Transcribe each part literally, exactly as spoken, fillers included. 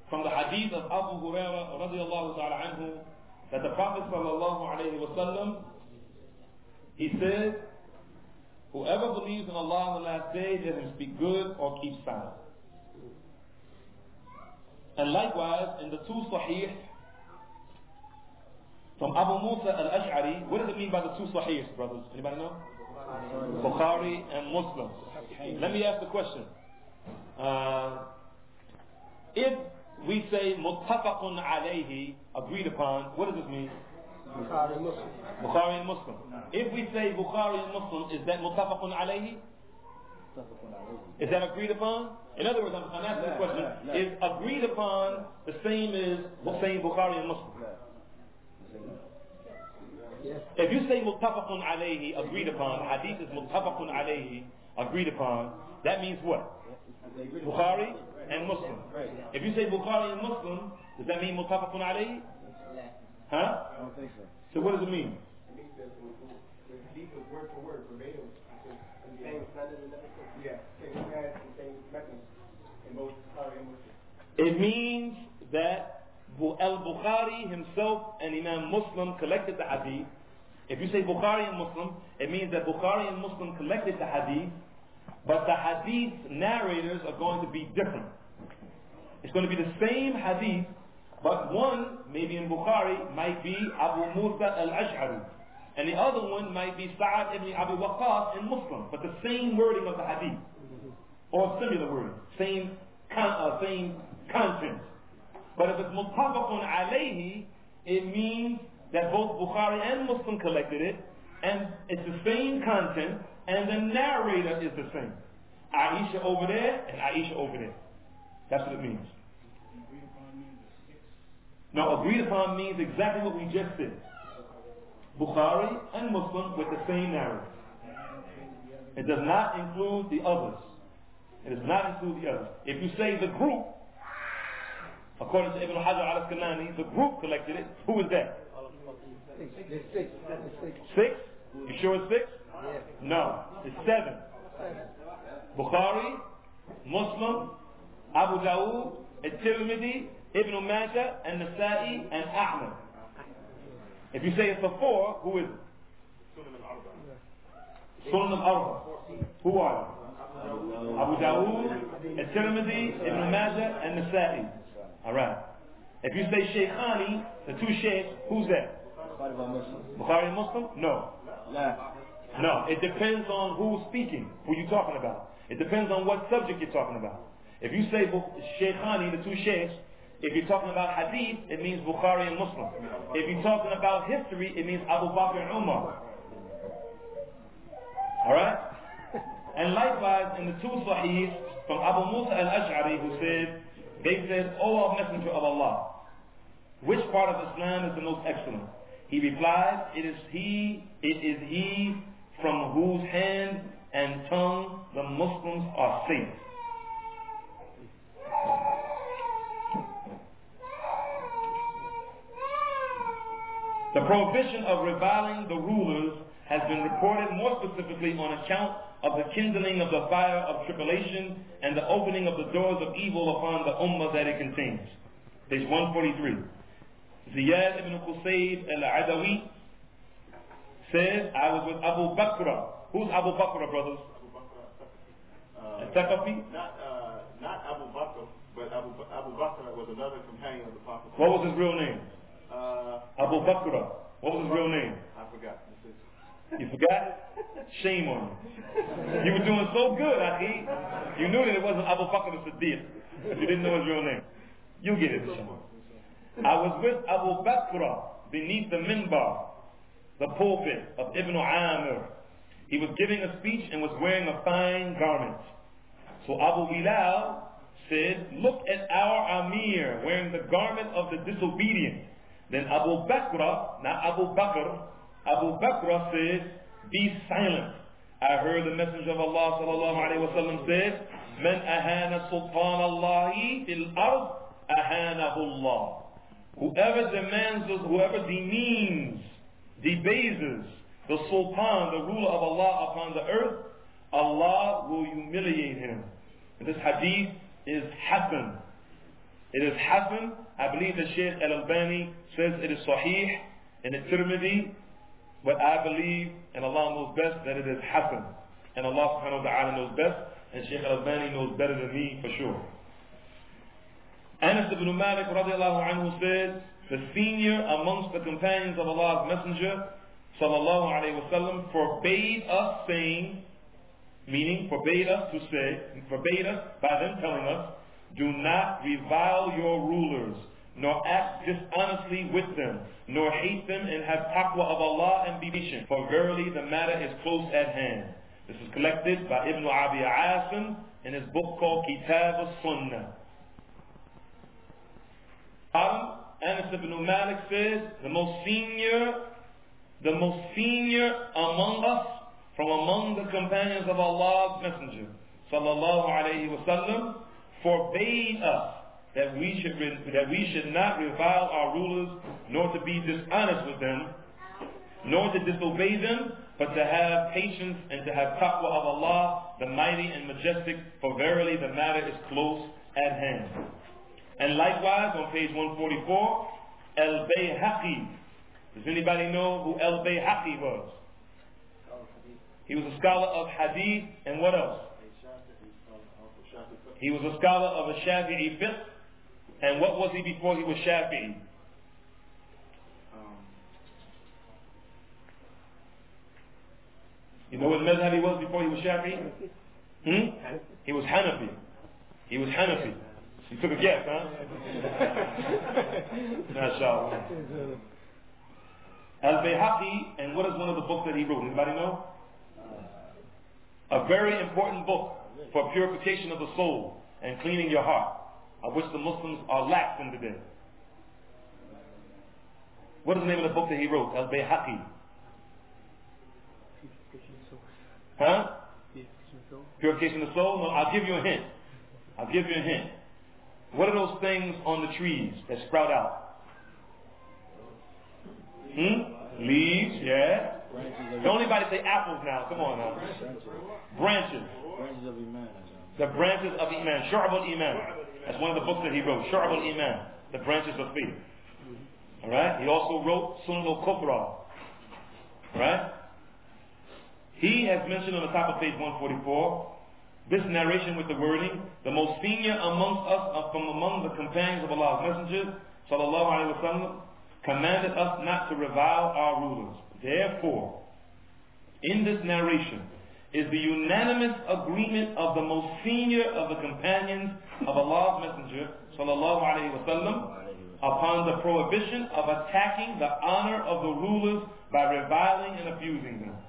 from the hadith of Abu Hurairah radiallahu ta'ala anhu that the Prophet sallallahu alayhi wa sallam, he said, whoever believes in Allah on the last day, let him speak good or keep silent. And likewise, in the two Sahih, from Abu Musa al-Ash'ari, what does it mean by the two Sahihs, brothers? Anybody know? Bukhari and Muslim. Let me ask the question. Uh, if we say muttafaqun alayhi, agreed upon, what does this mean? Bukhari and Muslim. Bukhari and Muslim. If we say Bukhari and Muslim, is that muttafaqun alayhi? Is that agreed upon? In other words, I'm, I'm asking the question, no, no. Is agreed upon the same as saying Bukhari and Muslim? Yes. If you say muttafaqun alayhi, agreed upon, hadith is muttafaqun alayhi, agreed upon, that means what? Bukhari and Muslim. If you say Bukhari and Muslim, does that mean muttafaqun alayhi? Huh? I don't think so. So what does it mean? It means that the hadith is word for word, verbatim. Same standard and everything. Yeah, same standard and same mechanism in both Bukhari and Muslim. It means that Al-Bukhari himself and Imam Muslim collected the hadith. If you say Bukhari and Muslim, it means that Bukhari and Muslim collected the hadith, but the hadith narrators are going to be different. It's going to be the same hadith, but one, maybe in Bukhari, might be Abu Musa al-Ash'ari, and the other one might be Sa'ad ibn Abi Waqqas in Muslim, but the same wording of the hadith, or similar wording, same con- uh, same content. But if it's muttafaqun alayhi, it means that both Bukhari and Muslim collected it, and it's the same content, and the narrator is the same. Aisha over there, and Aisha over there. That's what it means. No, agreed upon means exactly what we just said. Bukhari and Muslim with the same narrative. It does not include the others. It does not include the others. If you say the group, according to Ibn Hajar al-Asqalani, the group collected it, who is that? Six. Six. Six. Six? You sure it's six? Yes. No, it's seven. Bukhari, Muslim, Abu Dawood, At-Tirmidhi, Ibn Majah, and Nasa'i, and Ahmad. If you say it's a four, who is it? Sunan al-Arba. Who are they? Abu Dawood, At-Tirmidhi, Ibn Majah, and Nasa'i. Alright. If you say Shaykhani, the two sheikhs, who's that? Bukhari and Muslim? No. No. It depends on who's speaking, who you're talking about. It depends on what subject you're talking about. If you say Shaykhani, the two sheikhs, if you're talking about hadith, it means Bukhari and Muslim. If you're talking about history, it means Abu Bakr and Umar. Alright? And likewise, in the two Sahihs, from Abu Musa al-Ash'ari, who said, they said, O Messenger of Allah, which part of Islam is the most excellent? He replied, it is he, it is he from whose hand and tongue the Muslims are safe. The prohibition of reviling the rulers has been reported more specifically on account of the kindling of the fire of tribulation and the opening of the doors of evil upon the ummah that it contains. Page one forty-three. Ziyad ibn Qusayb al-Adawi says, I was with Abu Bakr. Who's Abu Bakr, brothers? Uh, Al-Thaqafi? Not, uh, not Abu Bakr, but Abu, Abu Bakr was another companion of the Prophet. What was his real name? Uh, Abu Bakr. What was his real name? I forgot. You forgot? Shame on you. You were doing so good, Akhi. You knew that it wasn't Abu Bakr as-Siddiq, but you didn't know his real name. You get it, inshallah. I was with Abu Bakr beneath the minbar, the pulpit of Ibn Amir. He was giving a speech and was wearing a fine garment. So Abu Bilal said, look at our Amir wearing the garment of the disobedient. Then Abu Bakr, not Abu Bakr, Abu Bakr said, be silent. I heard the Messenger of Allah sallallahu alayhi wa sallam said, Man ahana sultan Allahi fil ard, ahanahu Allah. Whoever demands, whoever demeans, debases the sultan, the ruler of Allah upon the earth, Allah will humiliate him. And this hadith is Hasan. It is Hasan. I believe that Shaykh Al-Albani says it is Sahih in the Tirmidhi, but I believe, and Allah knows best, that it is Hasan. And Allah subhanahu wa ta'ala knows best, and Shaykh Al-Albani knows better than me for sure. Anas ibn Malik radiallahu anhu says, the senior amongst the companions of Allah's Messenger sallallahu alayhi wa sallam forbade us saying, meaning forbade us to say, forbade us by them telling us, do not revile your rulers, nor act dishonestly with them, nor hate them, and have taqwa of Allah and be patient, for verily the matter is close at hand. This is collected by Ibn Abi Asim in his book called Kitab al-Sunnah. Anas ibn Malik says, the most senior, the most senior among us, from among the companions of Allah's Messenger, sallallahu alayhi wa sallam, forbade us that we should that we should not revile our rulers, nor to be dishonest with them, nor to disobey them, but to have patience and to have taqwa of Allah, the mighty and majestic, for verily the matter is close at hand. And likewise, on page one forty-four, Al-Bayhaqi. Does anybody know who Al-Bayhaqi was? He was a scholar of Hadith, and what else? He was a scholar of a Shafi'i fiqh, and what was he before he was Shafi'i? You know what madhab he was before he was Shafi'i? Hmm? He was Hanafi. He was Hanafi. You took a guess, huh? MashaAllah. Al-Bayhaqi, and what is one of the books that he wrote? Anybody know? A very important book for purification of the soul and cleaning your heart, of which the Muslims are lax in today. What is the name of the book that he wrote? Al-Bayhaqi. Huh? Purification of the soul? No, I'll give you a hint. I'll give you a hint. What are those things on the trees that sprout out? Hmm? Leaves, yeah. Don't anybody say apples now. Come on now. Branches. Branches of Iman. The branches of Iman. Shu'ab al-Iman. That's one of the books that he wrote. Shu'ab al-Iman. The branches of faith. Alright? He also wrote Sunan al-Kubra. Alright? He has mentioned on the top of page one forty-four, this narration with the wording, the most senior amongst us uh, from among the companions of Allah's messengers, sallallahu alayhi wa sallam, commanded us not to revile our rulers. Therefore, in this narration is the unanimous agreement of the most senior of the companions of Allah's messenger, sallallahu alayhi wa sallam, upon the prohibition of attacking the honor of the rulers by reviling and abusing them.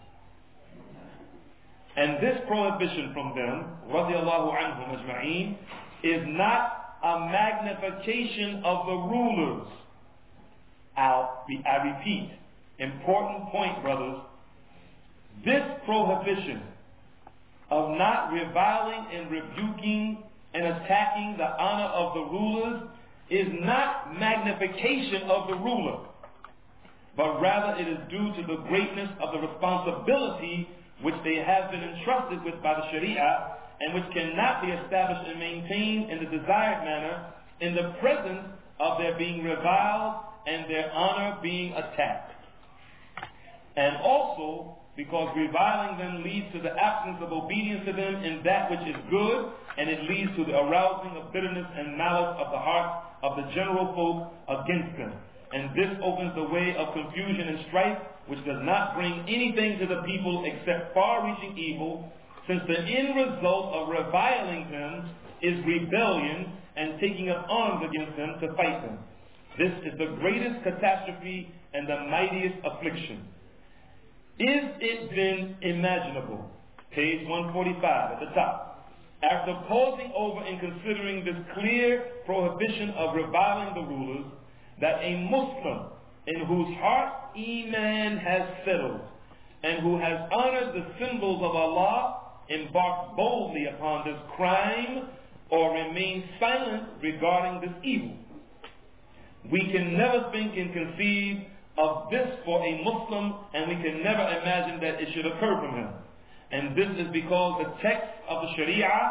And this prohibition from them, radiallahu anhum ajma'een, is not a magnification of the rulers. I'll, I repeat, important point, brothers. This prohibition of not reviling and rebuking and attacking the honor of the rulers is not magnification of the ruler, but rather it is due to the greatness of the responsibility which they have been entrusted with by the Sharia, and which cannot be established and maintained in the desired manner in the presence of their being reviled and their honor being attacked. And also because reviling them leads to the absence of obedience to them in that which is good, and it leads to the arousing of bitterness and malice of the hearts of the general folk against them. And this opens the way of confusion and strife, which does not bring anything to the people except far-reaching evil, since the end result of reviling them is rebellion and taking up arms against them to fight them. This is the greatest catastrophe and the mightiest affliction. Is it then imaginable, page one forty-five at the top, after pausing over and considering this clear prohibition of reviling the rulers, that a Muslim in whose heart Iman has settled and who has honored the symbols of Allah embarks boldly upon this crime or remains silent regarding this evil? We can never think and conceive of this for a Muslim, and we can never imagine that it should occur from him. And this is because the text of the Sharia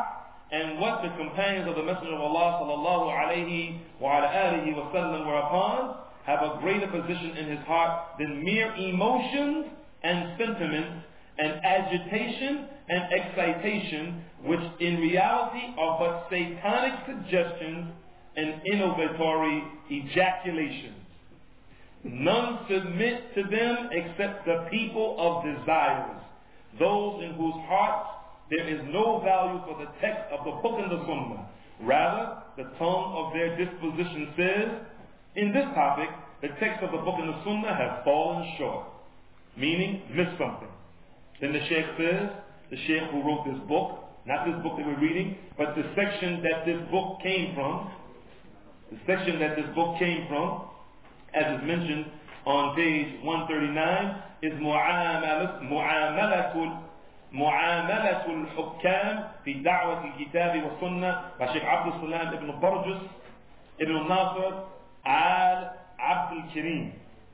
and what the companions of the Messenger of Allah sallallahu alayhi wa ala alihi wa sallam were upon, have a greater position in his heart than mere emotions and sentiments and agitation and excitation, which in reality are but satanic suggestions and innovatory ejaculations. None submit to them except the people of desires, those in whose hearts there is no value for the text of the book and the sunnah. Rather, the tongue of their disposition says, in this topic, the text of the book and the sunnah have fallen short, meaning missed something. Then the Sheikh says, the Sheikh who wrote this book, not this book that we're reading, but the section that this book came from, the section that this book came from, as is mentioned on page one thirty-nine, is mu'amalatul معاملة الحكام في دعوة الكتاب والسنة by Sheikh Abdul Salam ibn Barjus ibn Nasr al Abdul Karim.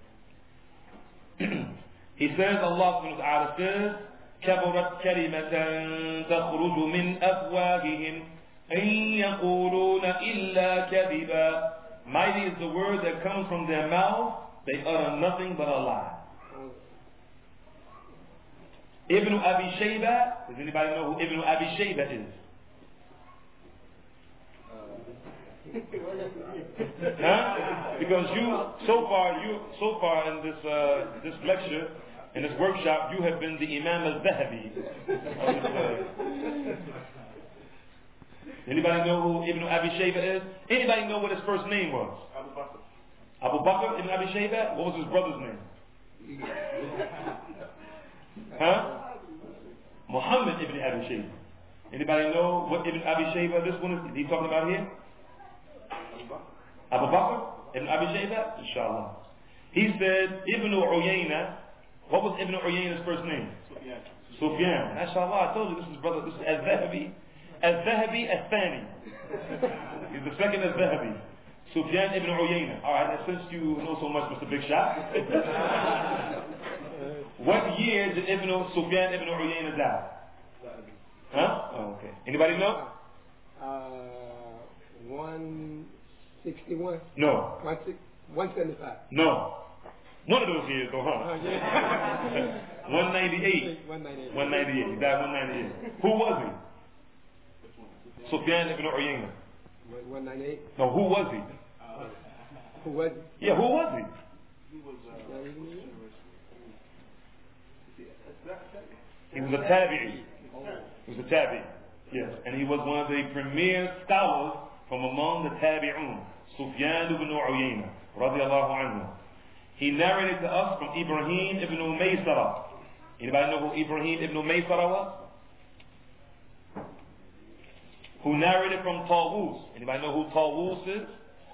He says, Allah subhanahu wa ta'ala says, كبرت كلمة تخرج من أفواههم إن يقولون إلا كذبا. Mighty is the word that comes from their mouth, they utter nothing but a lie. Ibn Abi Shayba, does anybody know who Ibn Abi Shayba is? Huh? Because you, so far, you, so far in this uh, this lecture, in this workshop, you have been the Imam al-Zahabi. Anybody know who Ibn Abi Shayba is? Anybody know what his first name was? Abu Bakr. Abu Bakr Ibn Abi Shayba? What was his brother's name? Huh? Muhammad Ibn Abi Shayba. Anybody know what Ibn Abi Shayba this one is? Is he talking about here? Abu Bakr Ibn Abi Shayba? Inshallah. He said Ibn Uyayna. What was Ibn Uyayna's first name? Sufyan. Sufyan. Inshallah, I told you this is brother. This is Az-Zahabi. Az-Zahabi Al-Thani. He's the second Az-Zahabi. Sufyan Ibn Uyayna. Alright, since you know so much, Mister Big Shot. What year did Ibn Sufyan Ibn Uyayna die? Huh? Oh, okay. Anybody know? Uh, one sixty-one. No. one seventy-five. No. One of those years, though, huh? Uh, yeah. one ninety-eight. one ninety-eight. one ninety-eight. He died one ninety-eight. Who was he? Sufyan Ibn Uyayna. one ninety-eight. No, who was he? Uh, who was he? Yeah, who was he? He was, uh, He was a tabi'i. He was a tabi'i. Yes. And he was one of the premier scholars from among the tabi'un. Sufyan ibn Uyayna, radiallahu anhu. He narrated to us from Ibrahim ibn Maysara. Anybody know who Ibrahim ibn Maysara was? Who narrated from Tawus. Anybody know who Tawus is?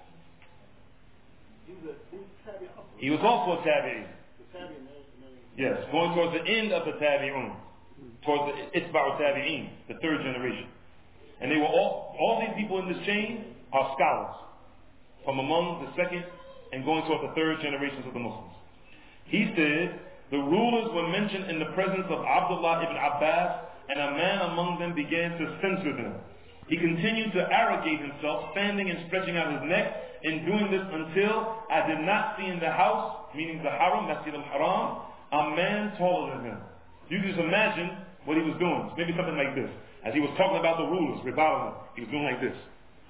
He was also a tabi'i. Yes, going towards the end of the tabi'un, towards the itba'u tabi'in, the third generation. And they were all, all these people in this chain are scholars from among the second and going towards the third generations of the Muslims. He said, the rulers were mentioned in the presence of Abdullah ibn Abbas, and a man among them began to censure them. He continued to arrogate himself, standing and stretching out his neck, in doing this until I did not see in the house, meaning the Haram, Masjid al-Haram, a man taller than him. You can just imagine what he was doing. Maybe something like this. As he was talking about the rulers, reviling them, he was doing like this.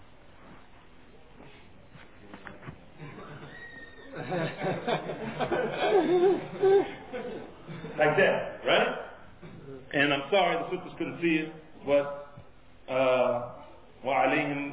Like that, right? And I'm sorry the sisters couldn't see it, but وَعَلَيْهِمْ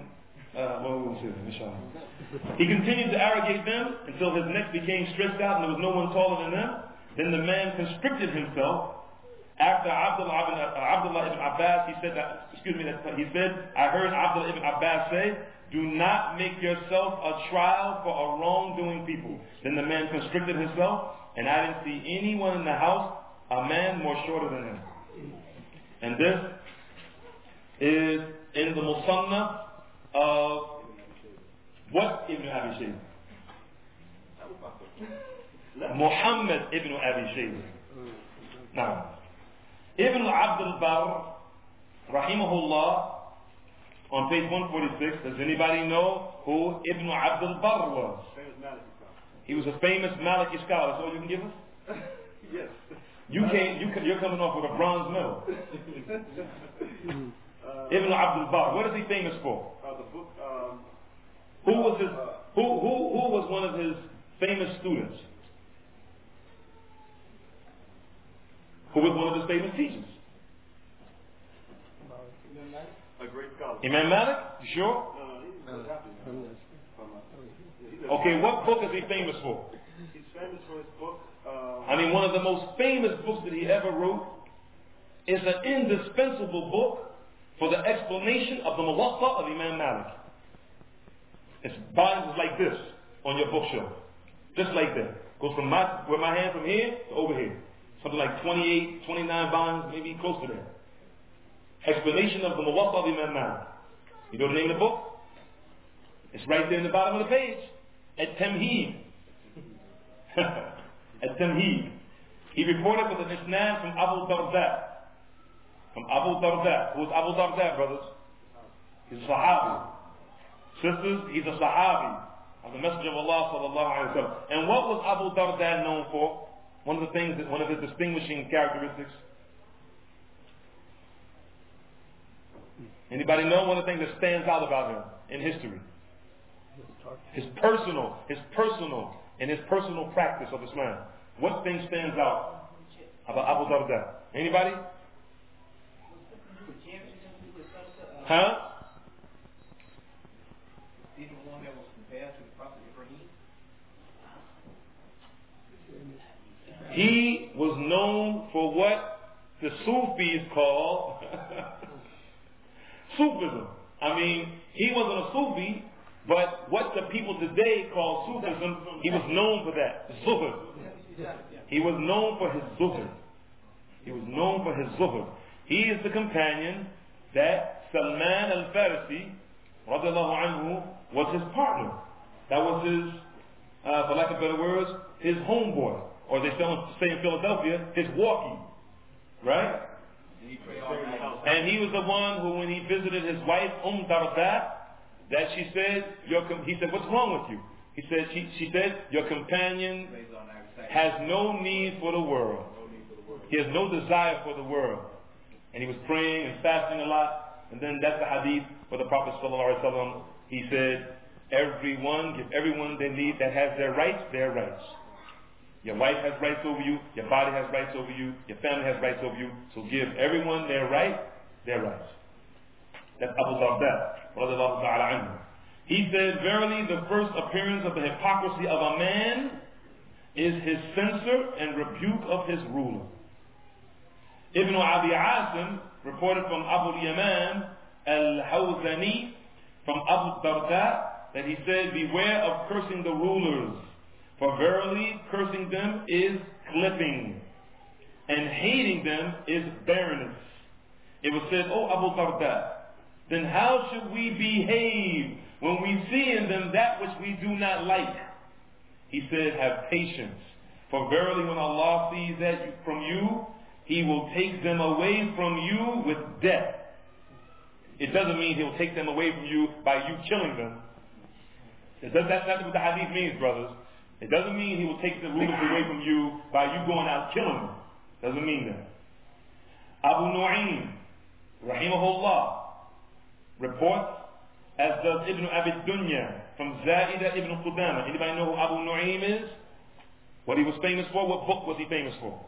He continued to arrogate them until his neck became stretched out and there was no one taller than them. Then the man constricted himself. After Abdullah ibn, uh, Abdullah ibn Abbas, he said that, excuse me, that he said, I heard Abdullah ibn Abbas say, do not make yourself a trial for a wrongdoing people. Then the man constricted himself, and I didn't see anyone in the house, a man more shorter than him. And this is in the Musannaf of what Ibn Abi Shayba? Muhammad ibn Abi Shayba. Now, Ibn Abd al-Barr, rahimahullah, on page one forty-six, does anybody know who Ibn Abd al-Barr was? He was a famous Maliki scholar. That's all you can give us? Yes. You came, you, you're coming off with a bronze medal. uh, Ibn Abd al-Barr, what is he famous for? Uh, the book, um, who was his, who, who, who was one of his famous students? Who was one of his famous teachers? A great scholar. Imam Malik? You sure? No, he's uh, okay, what book is he famous for? He's famous for his book. Um, I mean, one of the most famous books that he ever wrote is an indispensable book for the explanation of the Muwatta of Imam Malik. It's volumes like this on your bookshelf. Just like that. Goes from my, where my hand from here to over here. Something like twenty-eight, twenty-nine volumes, maybe close to that. Explanation of the Muwatta of Imam Malik. You know the name of the book? It's right there in the bottom of the page. At-Tamheed. At-Tamheed. He reported with an isnad from Abu Darda. From Abu Darda. Who's Abu Darda, brothers? He's a Sahabi. Sisters, he's a Sahabi of the Messenger of Allah sallallahu alayhi wa sallam. And what was Abu Darda known for? One of the things, that, one of his distinguishing characteristics. Anybody know one of the things that stands out about him in history? His personal, his personal, and his personal practice of Islam. What thing stands out about Abu Darda? Anybody? Huh? He's the one that was compared to the Prophet Ibrahim. He was known for what the Sufis call Sufism. I mean, he wasn't a Sufi, but what the people today call Sufism, he was known for that. Zuhud. He was known for his zuhud. He was known for his zuhud. He is the companion that Salman al-Farisi, radiallahu anhu, was his partner. That was his, uh, for lack of better words, his homeboy. Or they say in Philadelphia, his walkie. Right? And he was the one who, when he visited his wife, Umm Darda, that she said, your com- he said, what's wrong with you? He said, she, she said, your companion has no need for the world. He has no desire for the world. And he was praying and fasting a lot. And then that's the hadith where the Prophet sallallahu alaihi wasallam, he said, everyone, give everyone they need that has their rights, their rights. Your wife has rights over you, your body has rights over you, your family has rights over you. So give everyone their right, their rights. That's Abu Darda, radiallahu ta'ala anhu. He said, verily the first appearance of the hypocrisy of a man is his censor and rebuke of his ruler. Ibn Abi Asim reported from Abu Yaman al-Hawzani from Abu Darda that he said, beware of cursing the rulers, for verily cursing them is clipping, and hating them is barrenness. It was said, O Abu Darda, then how should we behave when we see in them that which we do not like? He said, have patience, for verily when Allah sees that from you, He will take them away from you with death. It doesn't mean He'll take them away from you by you killing them. It does, that's not what the hadith means, brothers. It doesn't mean He will take the rulers away from you by you going out killing them. Doesn't mean that. Abu Nu'aym, rahimahullah, reports, as does Ibn Abi Dunya from Zaida Ibn Qudama. Anybody know who Abu Nu'aym is? What he was famous for? What book was he famous for?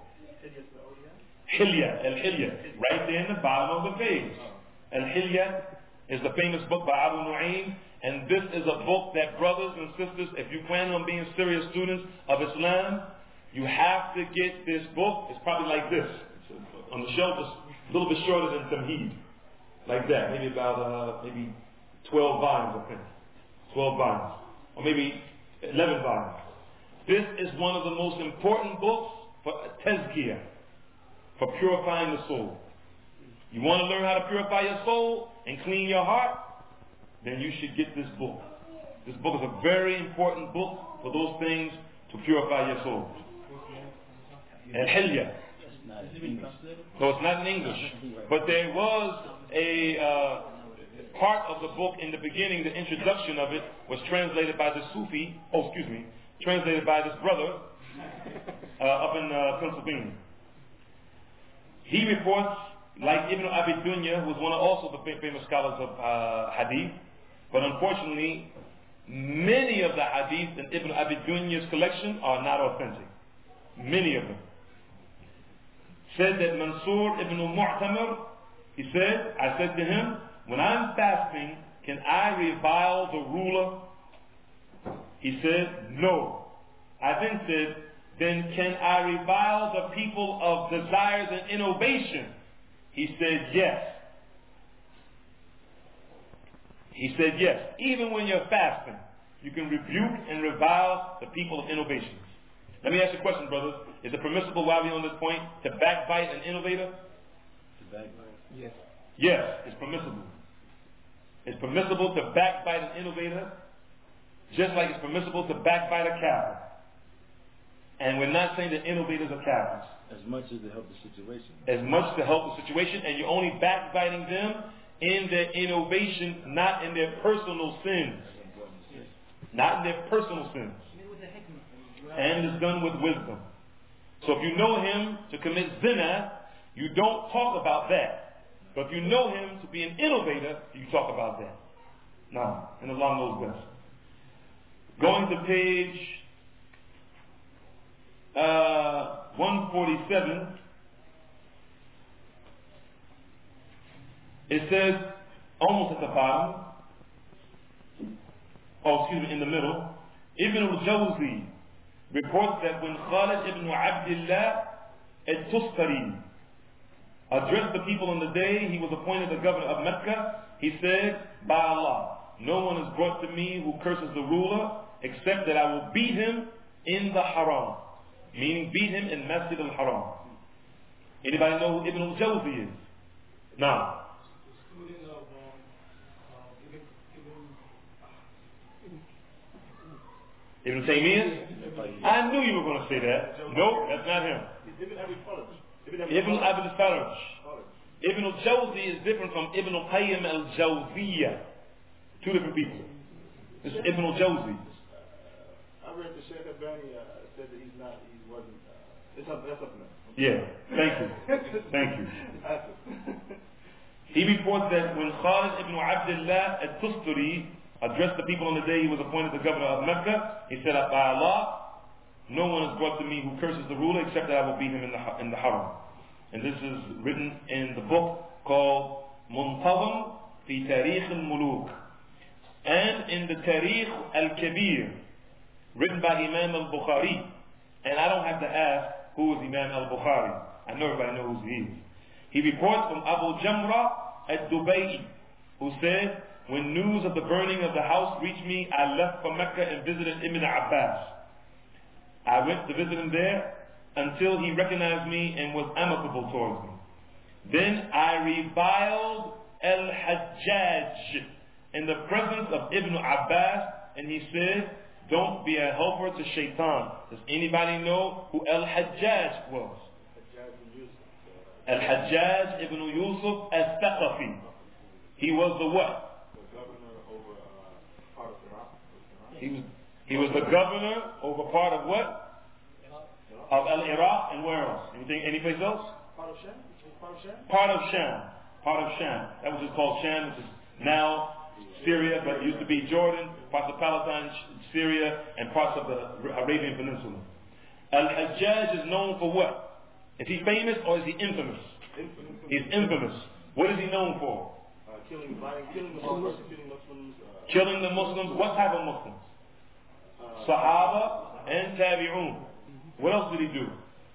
Hilya, Al-Hilya, right there in the bottom of the page. Al-Hilya is the famous book by Abu Nu'aym, and this is a book that, brothers and sisters, if you plan on being serious students of Islam, you have to get this book. It's probably like this. It's on the shelf, it's a little bit shorter than Tamheed. Like that, maybe about, uh, maybe twelve volumes, I think. twelve volumes. Or maybe eleven volumes. This is one of the most important books for tazkiyah, for purifying the soul. You want to learn how to purify your soul and clean your heart? Then you should get this book. This book is a very important book for those things to purify your soul. Al-Hilya. No, it's not in English. But there was a, uh, part of the book in the beginning, the introduction of it, was translated by the Sufi, oh, excuse me, translated by this brother uh, up in uh, Pennsylvania. He reports, like Ibn Abi Dunya, who was one of also the famous scholars of uh, hadith, but unfortunately, many of the hadith in Ibn Abi Dunya's collection are not authentic. Many of them. Said that Mansur ibn Mu'tamir, he said, I said to him, when I'm fasting, can I revile the ruler? He said, no. I then said, then can I revile the people of desires and innovation? He said, yes. He said, yes. Even when you're fasting, you can rebuke and revile the people of innovations. Let me ask you a question, brothers. Is it permissible, while we're on this point, to backbite an innovator? To backbite? Yes. Yes, it's permissible. It's permissible to backbite an innovator, just like it's permissible to backbite a kafir. And we're not saying that innovators are kafirs. As much as to help the situation. As much to help the situation, and you're only backbiting them in their innovation, not in their personal sins. Not in their personal sins. And it's done with wisdom. So if you know him to commit zina, you don't talk about that. But if you know him to be an innovator, you talk about that. Now, and along those lines. Going to page uh, one forty-seven, it says, almost at the bottom, oh, excuse me, in the middle, Ibn al-Jawzi reports that when Khalid ibn Abdullah al-Tustari addressed the people on the day he was appointed the governor of Mecca, he said, by Allah, no one is brought to me who curses the ruler except that I will beat him in the haram. Meaning beat him in Masjid al-Haram. Anybody know who Ibn al-Jawzi is? Now. Ibn Taymiyyah? I knew you were going to say that. Nope, that's not him. Ibn Abi al-Faraj. Ibn al-Jawzi is different from Ibn al-Qayyim al-Jawziyah. Two different people. This is Ibn al-Jawzi. I read the Sheikh Albani uh, said that he's not, he wasn't, uh, it's up, that's something else. Yeah, thank you. Thank you. He reports that when Khalid ibn Abdullah al-Tustari addressed the people on the day he was appointed the governor of Mecca, he said, by Allah, no one is brought to me who curses the ruler except that I will beat him in the, in the haram. And this is written in the book called Muntazam fi Tarikh al-Muluk. And in the Tarikh al-Kabir, written by Imam al-Bukhari. And I don't have to ask who is Imam al-Bukhari. I know everybody knows who he is. He reports from Abu Jamra al-Dubay'i, who said, when news of the burning of the house reached me, I left for Mecca and visited Ibn Abbas. I went to visit him there until he recognized me and was amicable towards me. Then I reviled al-Hajjaj in the presence of Ibn Abbas, and he said, don't be a helper to shaitan. Does anybody know who al-Hajjaj was? Al-Hajjaj ibn Yusuf al-Thaqafi. He was the what? The governor over uh, part of Iraq. He was, he was the governor over part of what? Of al-Iraq, and where else? Anything, any place else? Part of Sham? Part of Sham? Part of Sham. Part of Sham. That was just called Sham. This is now Syria, but it used to be Jordan, parts of Palestine, Syria, and parts of the Arabian Peninsula. Al-Hajjaj is known for what? Is he famous or is he infamous? Infamous. He's infamous. What is he known for? Uh, killing, violent, killing the Muslims. Killing Muslims. Uh, killing the Muslims. What type of Muslims? Uh, Sahaba and Tabi'un. What else did he do?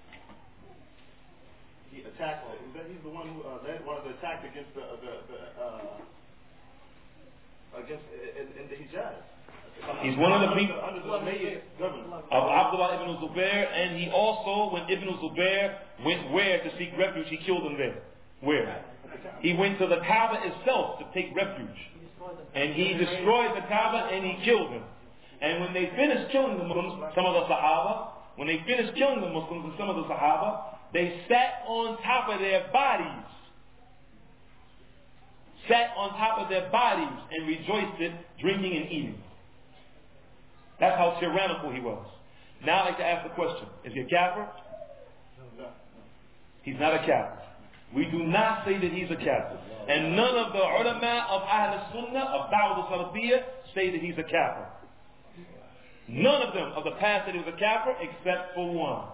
He attacked. Uh, he's the one who uh, led one of the attacks against the the, the uh, against in, in the Hijaz. He's one of the people under the Umayyad governor of Abdullah ibn Zubair, and he also, when Ibn Zubair went where to seek refuge, he killed him there. Where? He went to the Kaaba itself to take refuge. And he destroyed the Kaaba and he killed him. And when they finished killing the Muslims, some of the Sahaba, when they finished killing the Muslims and some of the Sahaba, they sat on top of their bodies. sat on top of their bodies and rejoiced it, drinking and eating. That's how tyrannical he was. Now I'd like to ask the question, is he a kafir? No. He's not a kafir. We do not say that he's a kafir. And none of the ulama of Ahl Sunnah, of Dawud al-Salafiyah, say that he's a kafir. None of them of the past said he was a kafir except for one.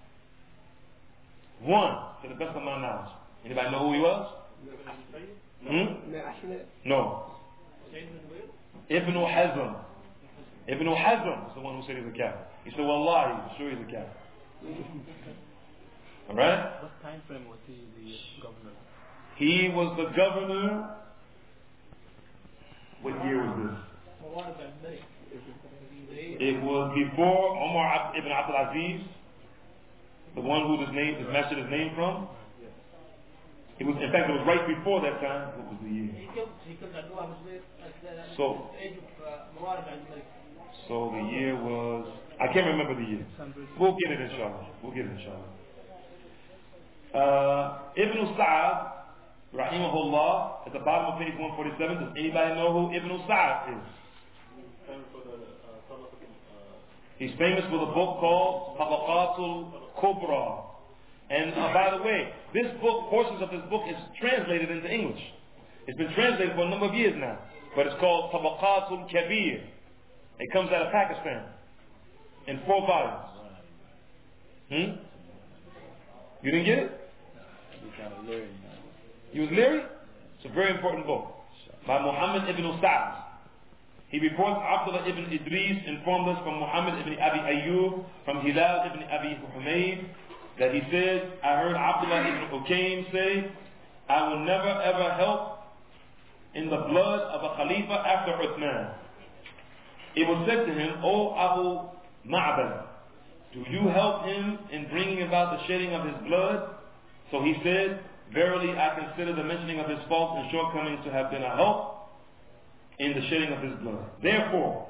One, to the best of my knowledge. Anybody know who he was? Hmm? No. Ibn Hazm. Ibn Hazm is the one who said he's a kafir. He said, Wallahi, I'm sure he's a kafir. Alright? What time frame was he the governor? He was the governor. What year was this? It was before Omar ibn Abdul Aziz, the one who this name, this master is named from. It was, in fact, it was right before that time. What was the year? So, so the year was, I can't remember the year. We'll get it inshallah. We'll get it inshallah. Uh, Ibn Sa'ad, rahimahullah, at the bottom of page one forty-seven, does anybody know who Ibn Sa'ad is? He's famous for the book called Tabaqatul Kubra. And uh, by the way, this book, portions of this book is translated into English. It's been translated for a number of years now. But it's called Tabaqatul Kabir. It comes out of Pakistan in four volumes. Hmm? You didn't get it? You was leery? It's a very important book by Muhammad ibn Sa'd. He reports Abdullah ibn Idris informed us from Muhammad ibn Abi Ayyub, from Hilal ibn Abi Humayd, that he said, I heard Abdullah ibn Ukaym say, I will never ever help in the blood of a Khalifa after Uthman. It was said to him, O Abu Ma'bad, do you help him in bringing about the shedding of his blood? So he said, verily I consider the mentioning of his faults and shortcomings to have been a help in the shedding of his blood. Therefore,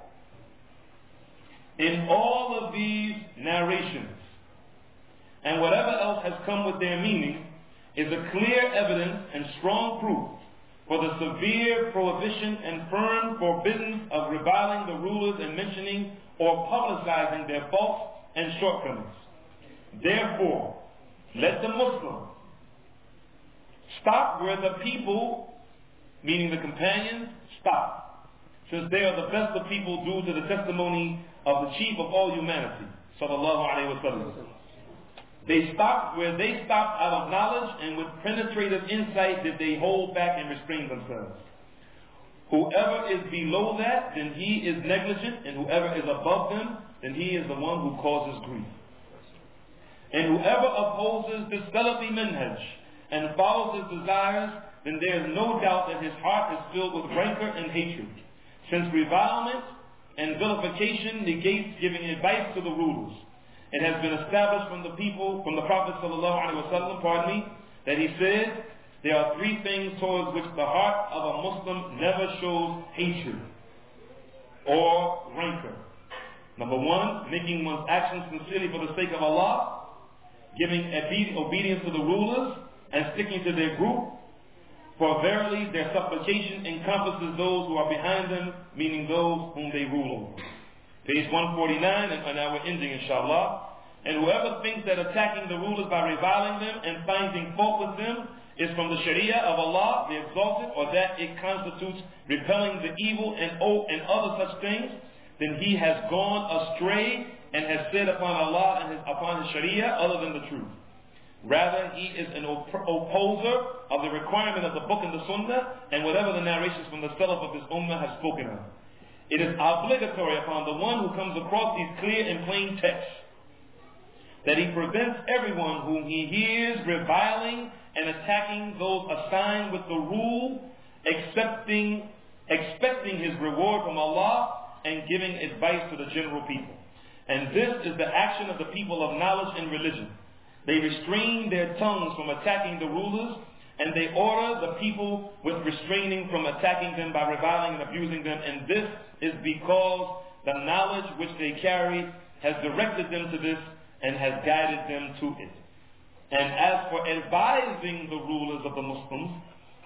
in all of these narrations, and whatever else has come with their meaning, is a clear evidence and strong proof for the severe prohibition and firm forbiddance of reviling the rulers and mentioning or publicizing their faults and shortcomings. Therefore, let the Muslim stop where the people, meaning the companions, stop, since they are the best of people due to the testimony of the chief of all humanity, sallallahu alaihi wasallam. They stopped where they stopped out of knowledge, and with penetrative insight did they hold back and restrain themselves. Whoever is below that, then he is negligent, and whoever is above them, then he is the one who causes grief. And whoever opposes this Salafi minhaj and follows his desires, then there is no doubt that his heart is filled with rancor and hatred, since revilement and vilification negates giving advice to the rulers. It has been established from the people, from the Prophet sallallahu alaihi wasallam, pardon me, that he said, there are three things towards which the heart of a Muslim never shows hatred or rancor. Number one, making one's actions sincerely for the sake of Allah, giving obedience to the rulers, and sticking to their group. For verily their supplication encompasses those who are behind them, meaning those whom they rule over. Page one forty-nine, and now we're ending inshallah. And whoever thinks that attacking the rulers by reviling them and finding fault with them is from the Sharia of Allah, the Exalted, or that it constitutes repelling the evil and oh, and other such things, then he has gone astray and has said upon Allah and his, upon his Sharia other than the truth. Rather, he is an op- opposer of the requirement of the book and the Sunnah and whatever the narrations from the Salaf of this Ummah have spoken of. It is obligatory upon the one who comes across these clear and plain texts that he prevents everyone whom he hears reviling and attacking those assigned with the rule, accepting, expecting his reward from Allah and giving advice to the general people. And this is the action of the people of knowledge and religion. They restrain their tongues from attacking the rulers, and they order the people with restraining from attacking them by reviling and abusing them. And this is because the knowledge which they carry has directed them to this and has guided them to it. And as for advising the rulers of the Muslims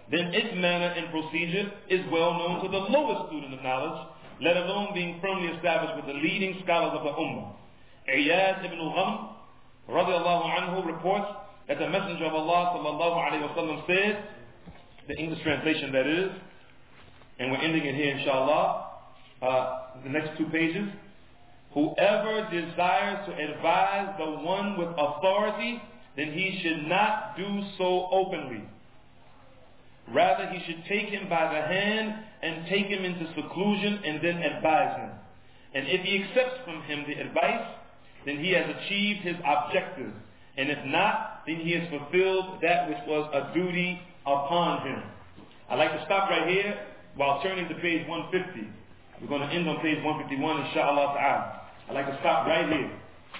then its manner and procedure is well known to the lowest student of knowledge, let alone being firmly established with the leading scholars of the Ummah. Iyad ibn Ghanm, radiallahu anhu, reports that the Messenger of Allah sallallahu alayhi wa sallam said, the English translation that is, and we're ending it here inshallah, uh, the next two pages, whoever desires to advise the one with authority, then he should not do so openly. Rather, he should take him by the hand and take him into seclusion and then advise him. And if he accepts from him the advice, then he has achieved his objective. And if not, then he has fulfilled that which was a duty upon him. I'd like to stop right here while turning to page one fifty. We're going to end on page one fifty-one, inshallah ta'ala. I'd like to stop right here.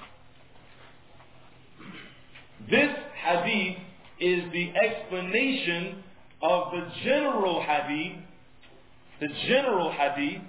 This hadith is the explanation of the general hadith, the general hadith,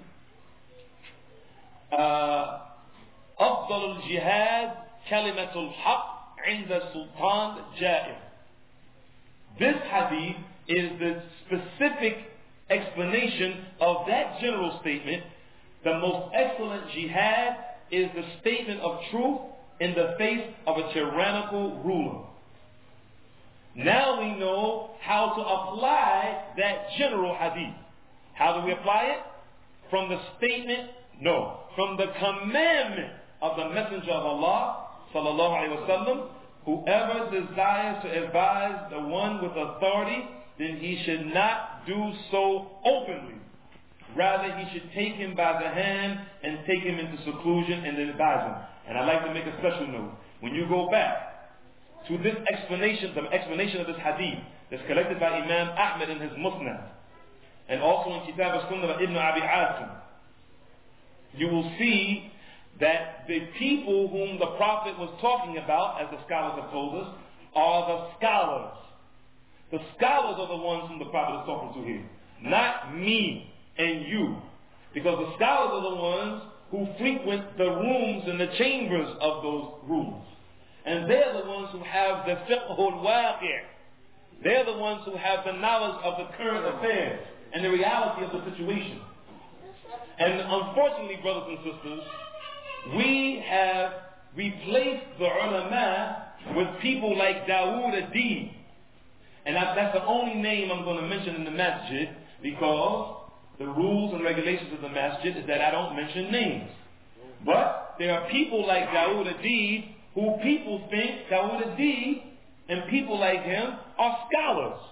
uh, أفضل الجهاد كلمة الحق عند السلطان جائر. This hadith is the specific explanation of that general statement. The most excellent jihad is the statement of truth in the face of a tyrannical ruler. Now we know how to apply that general hadith. How do we apply it? From the statement? No. From the commandment of the Messenger of Allah sallallahu alaihi wasallam, whoever desires to advise the one with authority, then he should not do so openly. Rather, he should take him by the hand and take him into seclusion and advise him. And I'd like to make a special note. When you go back to this explanation, the explanation of this hadith that's collected by Imam Ahmad in his Musnad, and also in Kitab al-Sunnah by Ibn Abi Asim, you will see that the people whom the Prophet was talking about, as the scholars have told us, are the scholars. The scholars are the ones whom the Prophet is talking to here. Not me and you. Because the scholars are the ones who frequent the rooms and the chambers of those rooms. And they're the ones who have the fiqhul waqi'. They're the ones who have the knowledge of the current affairs and the reality of the situation. And unfortunately, brothers and sisters, we have replaced the ulama with people like Dawood Adib. And that's the only name I'm going to mention in the masjid, because the rules and regulations of the masjid is that I don't mention names. But there are people like Dawood Adib who people think Dawood Adib and people like him are scholars.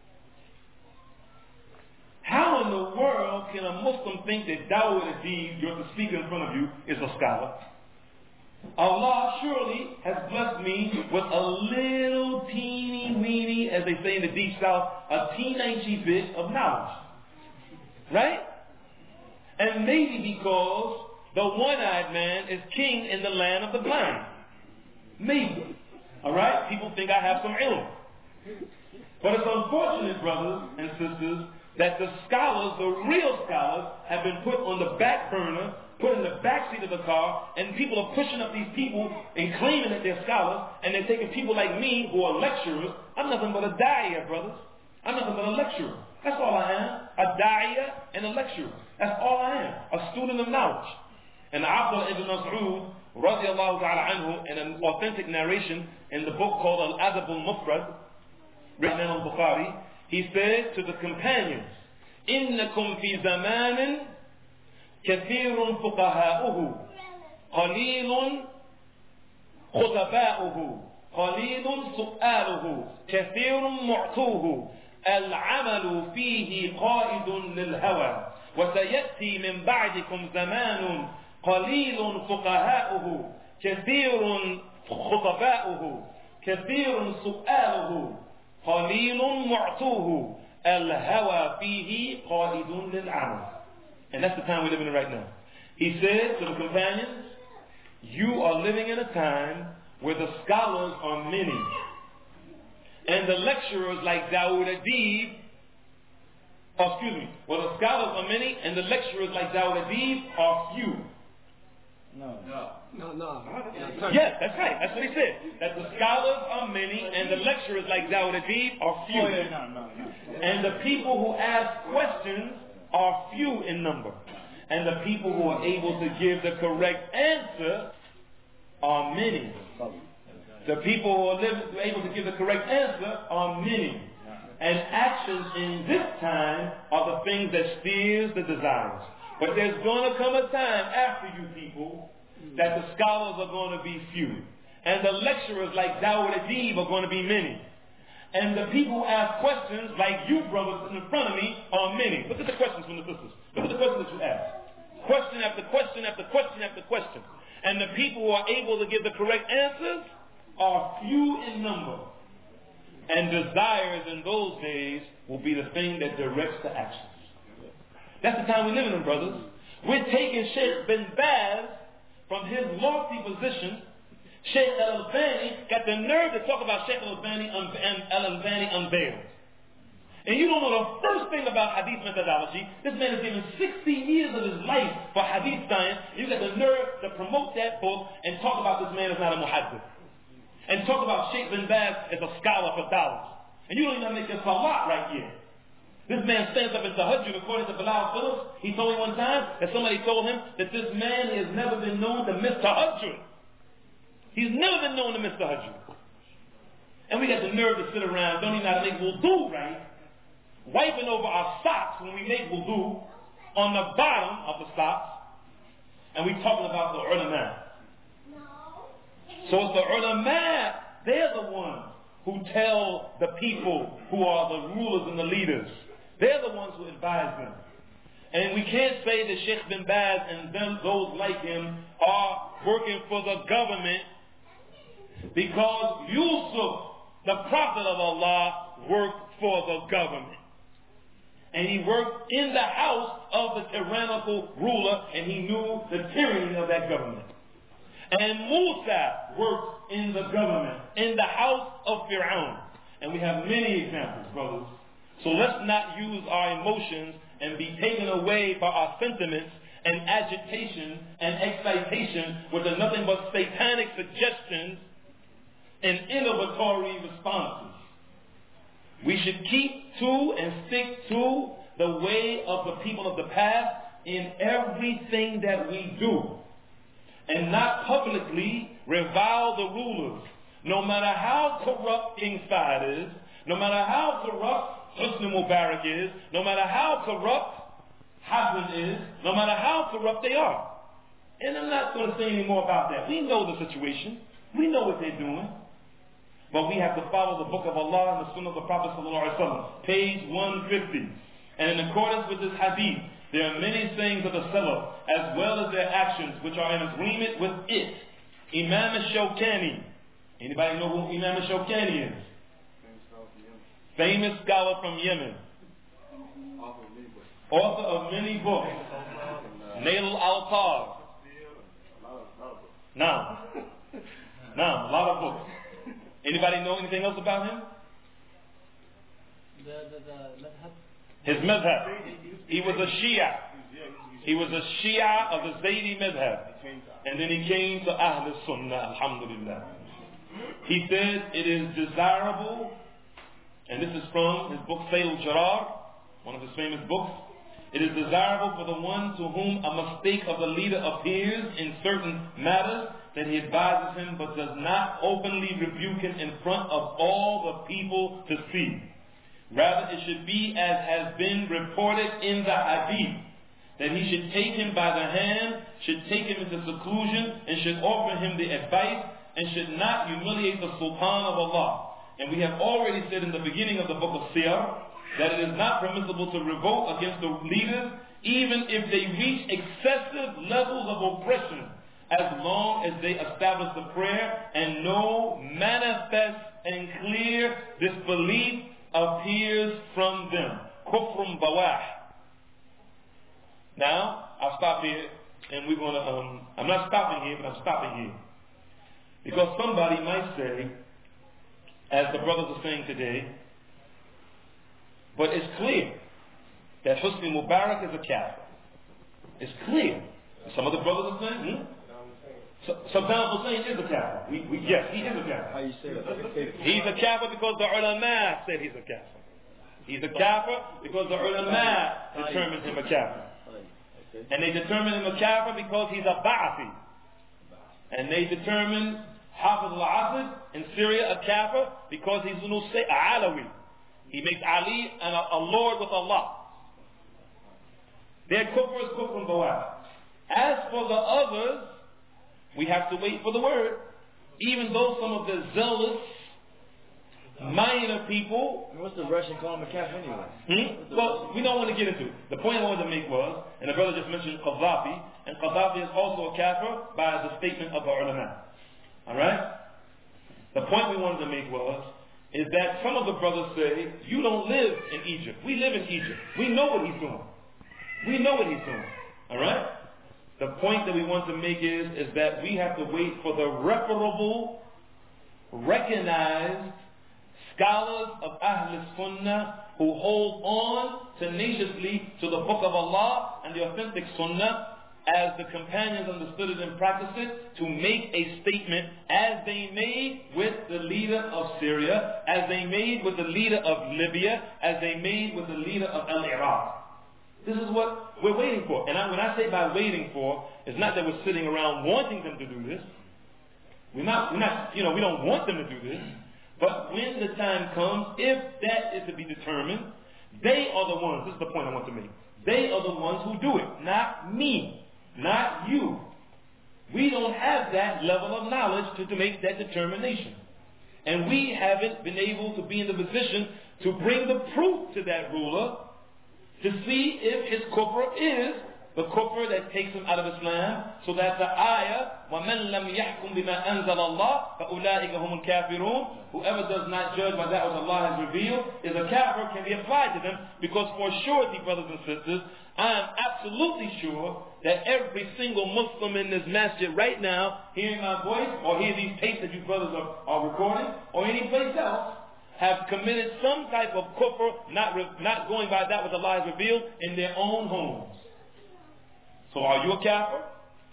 How in the world can a Muslim think that Dawood Adib, the speaker in front of you, is a scholar? Allah surely has blessed me with a little teeny weeny, as they say in the deep south, a teeny bit of knowledge. Right? And maybe because the one-eyed man is king in the land of the blind. Maybe. Alright? People think I have some ilm. But it's unfortunate, brothers and sisters, that the scholars, the real scholars, have been put on the back burner, put in the back seat of the car, and people are pushing up these people and claiming that they're scholars, and they're taking people like me who are lecturers. I'm nothing but a da'iyah, brothers. I'm nothing but a lecturer. That's all I am. A da'iyah and a lecturer. That's all I am. A student of knowledge. And Abdullah ibn Mas'ud, radiallahu ta'ala anhu, in an authentic narration in the book called Al-Adab al-Mufrad, written in al-Bukhari, he said to the companions, إِنَّكُمْ فِي زَمَانٍ كَثِيرٌ فُقَهَاؤُهُ قَلِيلٌ خُطَبَاؤُهُ قَلِيلٌ سُؤَالُهُ كَثِيرٌ مُعْتُوهُ الْعَمَلُ فِيهِ قَائِدٌ لِلْهَوَى وَسَيَأْتِي مِنْ بَعْدِكُمْ زَمَانٌ قَلِيلٌ فُقَهَاؤُهُ كَثِيرٌ خُطَبَاؤُهُ كَثِيرٌ سُؤَالُهُ قَلِيلٌ مُعْتُوهُ الْهَوَى فِيهِ قَائِدٌ لِلْعَمَلِ. And that's the time we're living in right now. He said to the companions, you are living in a time where the scholars are many. And the lecturers like Dawood Adib, oh, excuse me, well the scholars are many and the lecturers like Dawood Adib are few. No. No. No, no. Yes, that's right. That's what he said. That the scholars are many and the lecturers like Dawood Adib are few. Oh, yeah, no, no, no. And the people who ask questions are few in number. And the people who are able to give the correct answer are many. The people who are live, able to give the correct answer are many. And actions in this time are the things that steers the desires. But there's going to come a time after you people that the scholars are going to be few. And the lecturers like Dawud Adib are going to be many. And the people who ask questions like you brothers sitting in front of me are many. Look at the questions from the sisters. Look at the questions that you ask. Question after question after question after question. And the people who are able to give the correct answers are few in number. And desires in those days will be the thing that directs the actions. That's the time we live in, brothers. We're taking Sheikh bin Baz from his lofty position. Sheikh Al-Albani got the nerve to talk about Sheikh Al-Albani un- and Al-Albani unveiled. And you don't know the first thing about hadith methodology. This man has given sixty years of his life for hadith science. You got the nerve to promote that book and talk about this man as not a muhaddith. And talk about Sheikh bin Baz as a scholar for dollars. And you don't even make a salat right here. This man stands up in tahajjud according to Bilal Phillips. He told me one time that somebody told him that this man has never been known to miss tahajjud. He's never been known to miss tahajjud. And we got the nerve to sit around, don't even know how to make wudu right, wiping over our socks when we make wudu on the bottom of the socks, and we talking about the ulama. So it's the ulama, they're the ones who tell the people who are the rulers and the leaders. They're the ones who advise them. And we can't say that Sheikh bin Baz and them, those like him are working for the government, because Yusuf, the prophet of Allah, worked for the government. And he worked in the house of the tyrannical ruler, and he knew the tyranny of that government. And Musa worked in the government, in the house of Fir'aun. And we have many examples, brothers. So let's not use our emotions and be taken away by our sentiments and agitation and excitation with nothing but satanic suggestions and innovatory responses. We should keep to and stick to the way of the people of the past in everything that we do, and not publicly revile the rulers, no matter how corrupt King Saud is, no matter how corrupt Hosni Mubarak is, no matter how corrupt Hassan is, no matter how corrupt they are. And I'm not going to say any more about that. We know the situation. We know what they're doing. But we have to follow the book of Allah and the Sunnah of the Prophet ﷺ, page one fifty. And in accordance with this hadith, there are many sayings of the Salaf, as well as their actions, which are in agreement with it. Imam al-Shawkani. Anybody know who Imam al-Shawkani is? Famous scholar from Yemen. Author of many books. Nail al-Altar. Now. Now, a lot of books. Anybody know anything else about him? The, the, the madhab. His madhab. He was a Shia. He was a Shia of the Zaydi madhab. And then he came to Ahl Sunnah, alhamdulillah. He said it is desirable, and this is from his book Sayl al-Jarar, one of his famous books. It is desirable for the one to whom a mistake of the leader appears in certain matters that he advises him but does not openly rebuke him in front of all the people to see. Rather, it should be as has been reported in the hadith, that he should take him by the hand, should take him into seclusion, and should offer him the advice, and should not humiliate the Sultan of Allah. And we have already said in the beginning of the book of Siyar that it is not permissible to revolt against the leaders, even if they reach excessive levels of oppression, as long as they establish the prayer and no manifest and clear disbelief appears from them. Kufrum bawah. Now, I'll stop here, and we're going to, um, I'm not stopping here, but I'm stopping here. Because somebody might say, as the brothers are saying today, but it's clear that Hosni Mubarak is a kafir. It's clear. Some of the brothers are saying, hmm? So, Saddam Hussein is a kafir. We, we, yes, he is a kafir. How you say that? He's a kafir because the ulama said he's a kafir. He's a kafir because the ulama determined him a kafir. And they determined him a kafir because he's a ba'athi. And they determined Hafiz al-Asad in Syria a kafir because he's an Alawi. He makes Ali and a, a lord with Allah. Their kufr is kufr bawah. As for the others, we have to wait for the word. Even though some of the zealous, minor people. What's the Russian call him a kafir anyway? Hmm? Well, we don't want to get into it. The point I wanted to make was, and the brother just mentioned Qaddafi, and Qaddafi is also a kafir by the statement of the ulama. Alright? The point we wanted to make was, is that some of the brothers say, you don't live in Egypt. We live in Egypt. We know what he's doing. We know what he's doing. Alright? The point that we want to make is, is that we have to wait for the referable, recognized scholars of Ahl Sunnah who hold on tenaciously to the Book of Allah and the authentic Sunnah as the companions understood it and practiced it, to make a statement as they made with the leader of Syria, as they made with the leader of Libya, as they made with the leader of Al-Iraq. This is what we're waiting for. And I, when I say by waiting for, it's not that we're sitting around wanting them to do this. We're not, we're not, you know, we don't want them to do this. But when the time comes, if that is to be determined, they are the ones, this is the point I want to make, they are the ones who do it, not me, not you. We don't have that level of knowledge to, to make that determination. And we haven't been able to be in the position to bring the proof to that ruler to see if his kufr is the kufr that takes him out of Islam, so that the ayah, وَمَنْ لَمْ يَحْكُمْ بِمَا أَنزَلَ اللَّهِ فَأُولَٰئِكَ هُمُ الْكَافِرُونَ, whoever does not judge by that which Allah has revealed is a kafir, can be applied to them, because for surety, brothers and sisters, I am absolutely sure that every single Muslim in this masjid right now, hearing my voice, or hear these tapes that you brothers are, are recording, or any place else, have committed some type of kufr, not, re, not going by that which Allah has revealed, in their own homes. So are you a kafir?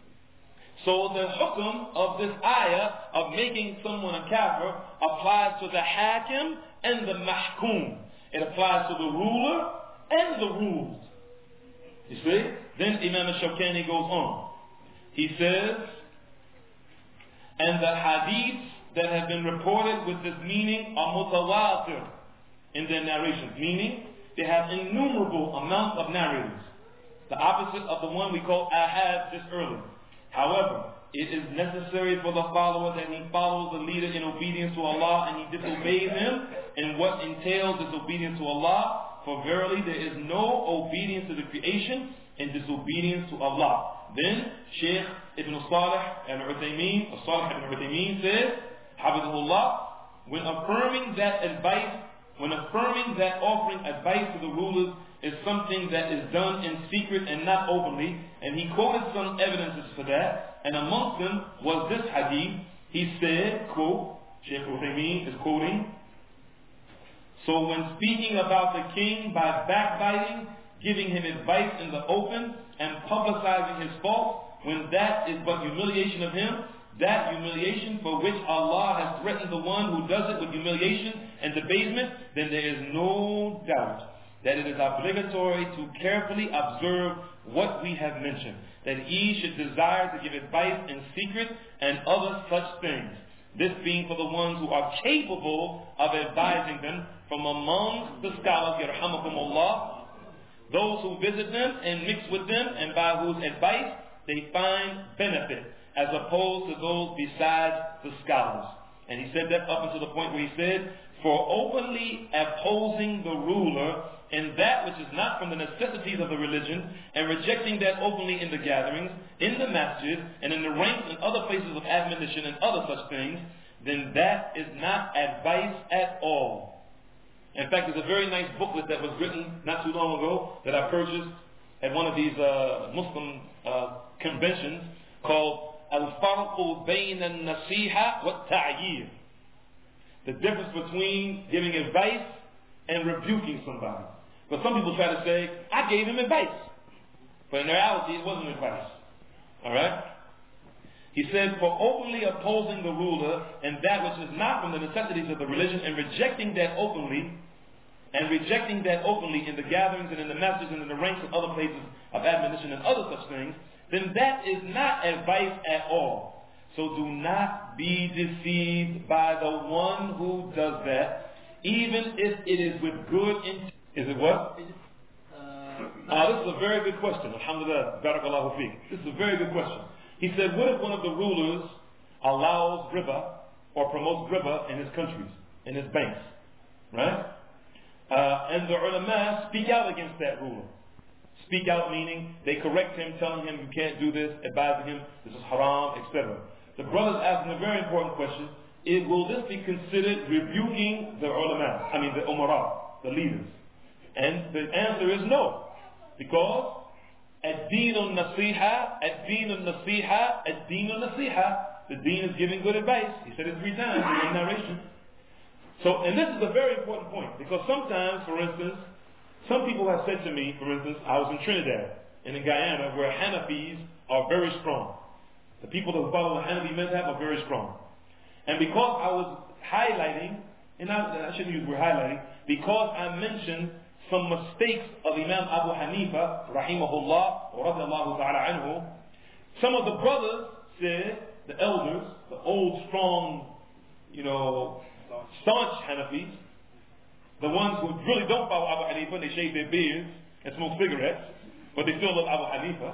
So the hukum of this ayah of making someone a kafir applies to the hakim and the mahkum. It applies to the ruler and the ruled. You see? Then Imam al-Shawkani goes on. He says, and the hadiths that have been reported with this meaning are mutawatir in their narrations. Meaning, they have innumerable amounts of narrators. The opposite of the one we call ahad just earlier. However, it is necessary for the follower that he follows the leader in obedience to Allah and he disobeys him in what entails disobedience to Allah. For verily there is no obedience to the creation and disobedience to Allah. Then Shaykh Ibn Salih al-Uthaymeen, Salih ibn Uthaymeen says, Hafidhullah, when affirming that advice, when affirming that offering advice to the rulers is something that is done in secret and not openly, and he quoted some evidences for that, and amongst them was this hadith. He said, quote, Shaykh Uthaymeen is quoting, so when speaking about the king by backbiting, giving him advice in the open, and publicizing his faults, when that is but humiliation of him, that humiliation for which Allah has threatened the one who does it with humiliation and debasement, then there is no doubt that it is obligatory to carefully observe what we have mentioned, that he should desire to give advice in secret and other such things. This being for the ones who are capable of advising them from among the scholars, yarhamakumullah, those who visit them and mix with them and by whose advice they find benefit, as opposed to those besides the scholars. And he said that up until the point where he said, for openly opposing the ruler in that which is not from the necessities of the religion, and rejecting that openly in the gatherings, in the masjid, and in the ranks and other places of admonition and other such things, then that is not advice at all. In fact, there's a very nice booklet that was written not too long ago that I purchased at one of these uh, Muslim uh, conventions called Al-Farqu Bayn al-Nasiha wa Ta'yir. The difference between giving advice and rebuking somebody. But some people try to say, I gave him advice. But in reality, it wasn't advice. Alright? He said, for openly opposing the ruler and that which is not from the necessities of the religion and rejecting that openly, and rejecting that openly in the gatherings and in the messages and in the ranks and other places of admonition and other such things, then that is not advice at all. So do not be deceived by the one who does that, even if it is with good intent. Is it what? Uh, this is a very good question. Alhamdulillah, barakallahu feek. This is a very good question. He said, what if one of the rulers allows riba or promotes riba in his countries, in his banks, right? Uh, and the ulama speak out against that ruler. Speak out meaning they correct him, telling him you can't do this, advising him this is haram, et cetera. The brother's asking a very important question. Is, will this be considered rebuking the ulama, I mean the umara, the leaders? And the answer is no. Because ad-deen al-nasiha, ad-deen al-nasiha, ad-deen al-nasiha. The deen is giving good advice. He said it three times in one narration. So, and this is a very important point, because sometimes, for instance, some people have said to me, for instance, I was in Trinidad and in Guyana, where Hanafis are very strong. The people that follow the Hanafi madhab are very strong. And because I was highlighting, and I, I shouldn't use the word highlighting, because I mentioned some mistakes of Imam Abu Hanifa, rahimahullah, or radiallahu ta'ala anhu, some of the brothers said, the elders, the old, strong, you know, staunch Hanafis, the ones who really don't follow Abu Hanifa, and they shave their beards and smoke cigarettes, but they still love Abu Hanifa,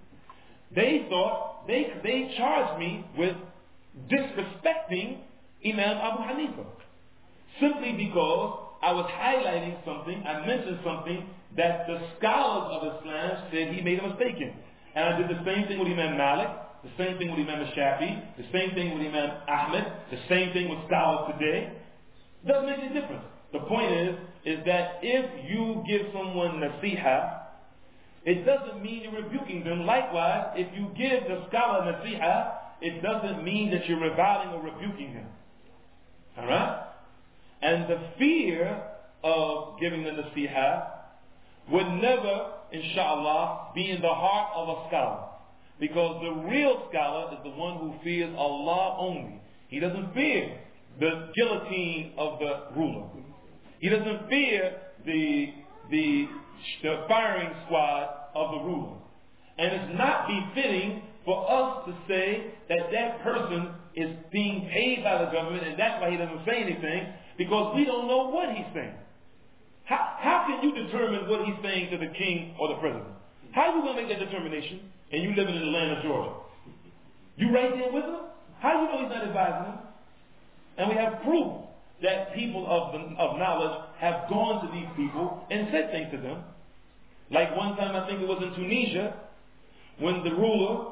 they thought, they, they charged me with disrespecting Imam Abu Hanifa, simply because I was highlighting something, I mentioned something that the scholars of Islam said he made a mistake in. And I did the same thing with Imam Malik, the same thing with Imam Shafi, the same thing with Imam Ahmed, the same thing with scholars today. Doesn't make any difference. The point is, is that if you give someone nasiha, it doesn't mean you're rebuking them. Likewise, if you give the scholar nasiha, it doesn't mean that you're reviling or rebuking him. Alright? And the fear of giving the nasiha would never, inshallah, be in the heart of a scholar. Because the real scholar is the one who fears Allah only. He doesn't fear the guillotine of the ruler. He doesn't fear the, the, the firing squad of the ruler. And it's not befitting for us to say that that person is being paid by the government and that's why he doesn't say anything, because we don't know what he's saying. How, how can you determine what he's saying to the king or the president? How are you going to make that determination and you living in the land of Georgia? You right there with him? How do you know he's not advising him? And we have proof that people of, the, of knowledge have gone to these people and said things to them. Like one time, I think it was in Tunisia, when the ruler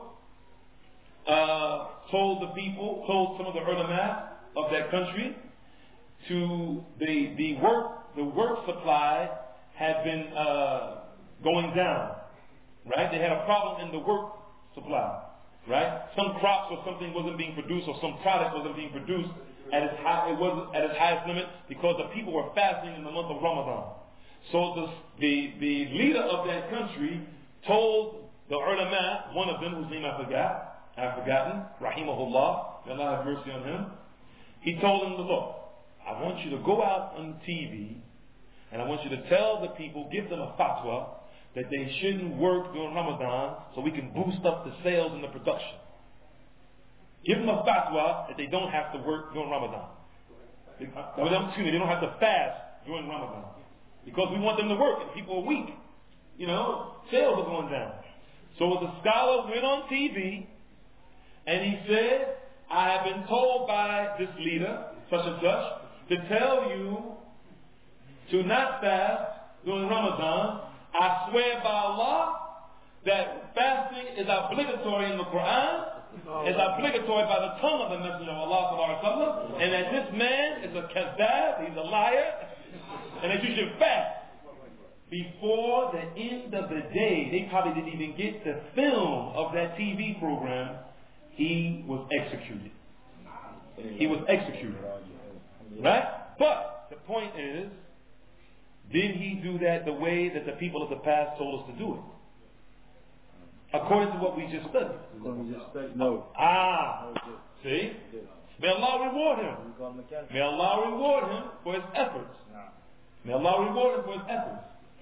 uh, told the people, told some of the ulama of that country, to the the work the work supply had been uh, going down, right? They had a problem in the work supply, right? Some crops or something wasn't being produced, or some product wasn't being produced at its high, it wasn't at its highest limit because the people were fasting in the month of Ramadan. So the the, the leader of that country told the ulama, one of them whose name I forgot, I've forgotten, rahimahullah, may Allah have mercy on him. He told him, look, I want you to go out on T V and I want you to tell the people, give them a fatwa that they shouldn't work during Ramadan so we can boost up the sales and the production. Give them a fatwa that they don't have to work during Ramadan. Excuse me, they don't have to fast during Ramadan. Because we want them to work and people are weak. You know, sales are going down. So the scholar went on T V and he said, I have been told by this leader, such and such, to tell you to not fast during Ramadan. I swear by Allah that fasting is obligatory in the Quran, is obligatory by the tongue of the Messenger of Allah, and that this man is a kazzab, he's a liar, and that you should fast. Before the end of the day, they probably didn't even get the film of that T V program, he was executed. He was executed. Right? But the point is, did he do that the way that the people of the past told us to do it? According to what we just studied. No. Ah. See? May Allah reward him. May Allah reward him for his efforts. May Allah reward him for his efforts.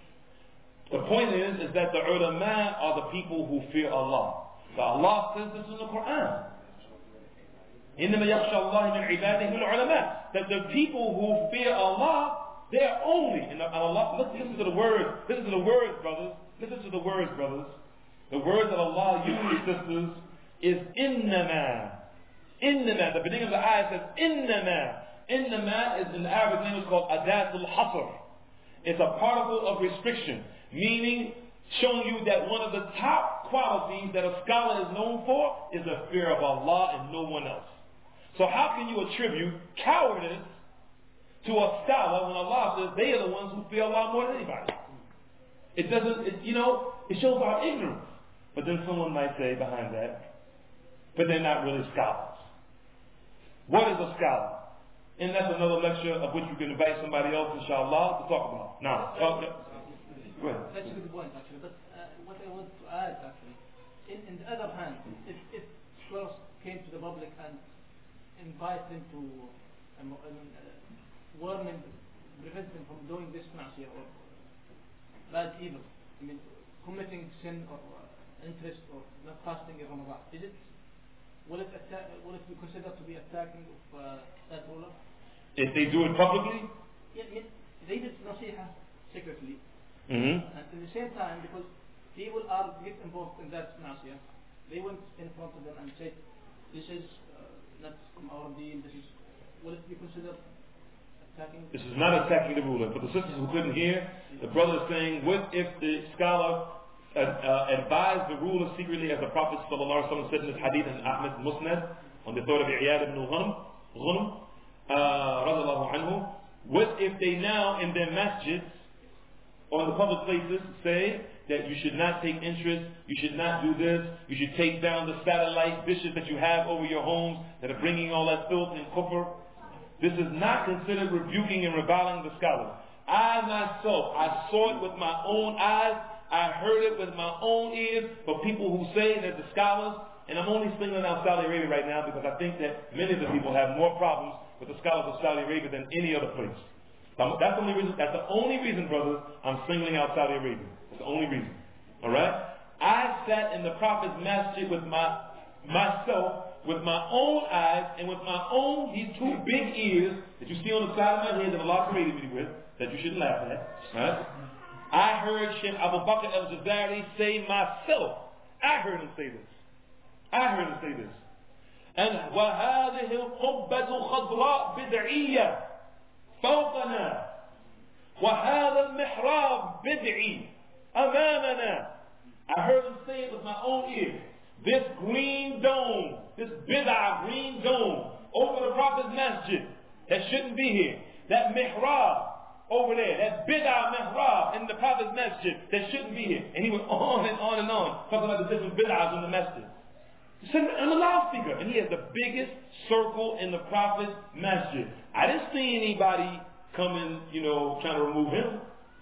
The point is, is that the ulama are the people who fear Allah. So Allah says this in the Quran. إِنَّمَا يَخْشَى اللَّهِ مِنْ عِبَادِهِ الْعُلَمَاء. That the people who fear Allah, they're only, and Allah, listen to the words, listen to the words, brothers, listen to the words, brothers. The words that Allah uses, sisters, is إِنَّمَا. إِنَّمَا. The beginning of the ayah says إِنَّمَا. إِنَّمَا is in the Arabic language called Adatul Hasr. It's a particle of restriction, meaning showing you that one of the top qualities that a scholar is known for is the fear of Allah and no one else. So how can you attribute cowardice to a scholar when Allah says they are the ones who fear Allah more than anybody? It doesn't, it, you know, it shows our ignorance. But then someone might say behind that, but they're not really scholars. What is a scholar? And that's another lecture of which you can invite somebody else, inshallah, to talk about. Now, okay. Go ahead. That's a good point, actually. But uh, what I want to add, actually, in, in the other hand, if, if scholars came to the public and invite them to um, um, uh, warn them, prevent them from doing this ma'asiyah or bad evil, I mean, committing sin or uh, interest or not fasting in Ramadan, is it, will it, atta- will it be considered to be attacking of uh, that ruler? If they do it publicly? Yeah, I mean, they did nasiha secretly. Mm-hmm. And at the same time, because people are get involved in that ma'asiyah, they went in front of them and said, this is uh, not from our deen, this is, will it be considered attacking? This is not attacking the ruler. For the sisters who couldn't hear, the brother is saying, what if the scholar uh, uh, advised the ruler secretly, as the Prophet ﷺ said in this hadith in Ahmed Musnad, on the authority of Iyad ibn Ghanm, uh, radiallahu anhu, what if they now in their masjids, or in the public places, say that you should not take interest, you should not do this, you should take down the satellite dishes that you have over your homes that are bringing all that filth and kufr. This is not considered rebuking and reviling the scholars. I myself, I saw it with my own eyes, I heard it with my own ears, for people who say that the scholars, and I'm only singling out Saudi Arabia right now because I think that many of the people have more problems with the scholars of Saudi Arabia than any other place. That's the only reason, that's the only reason, brothers, I'm singling out Saudi Arabia. That's the only reason. Alright? I sat in the Prophet's masjid with my, myself, with my own eyes, and with my own, these two big ears that you see on the side of my head that Allah created me with, that you shouldn't laugh at. Right? I heard Sheikh Abu Bakr al-Jazari say myself. I heard him say this. I heard him say this. And وَهَذِهِ الْقُبَّةُ خَضْرَاء بِدْعِيَّةٌ فوقنا وهذا المحراب بدعي أمامنا. I heard him say it with my own ears. This green dome, this bid'ah green dome over the Prophet's masjid that shouldn't be here. That mihrab over there, that bid'ah mihrab in the Prophet's masjid that shouldn't be here. And he went on and on and on talking about the different bid'ahs in the masjid. I'm a loudspeaker, and he has the biggest circle in the Prophet's masjid. I didn't see anybody coming, you know, trying to remove him.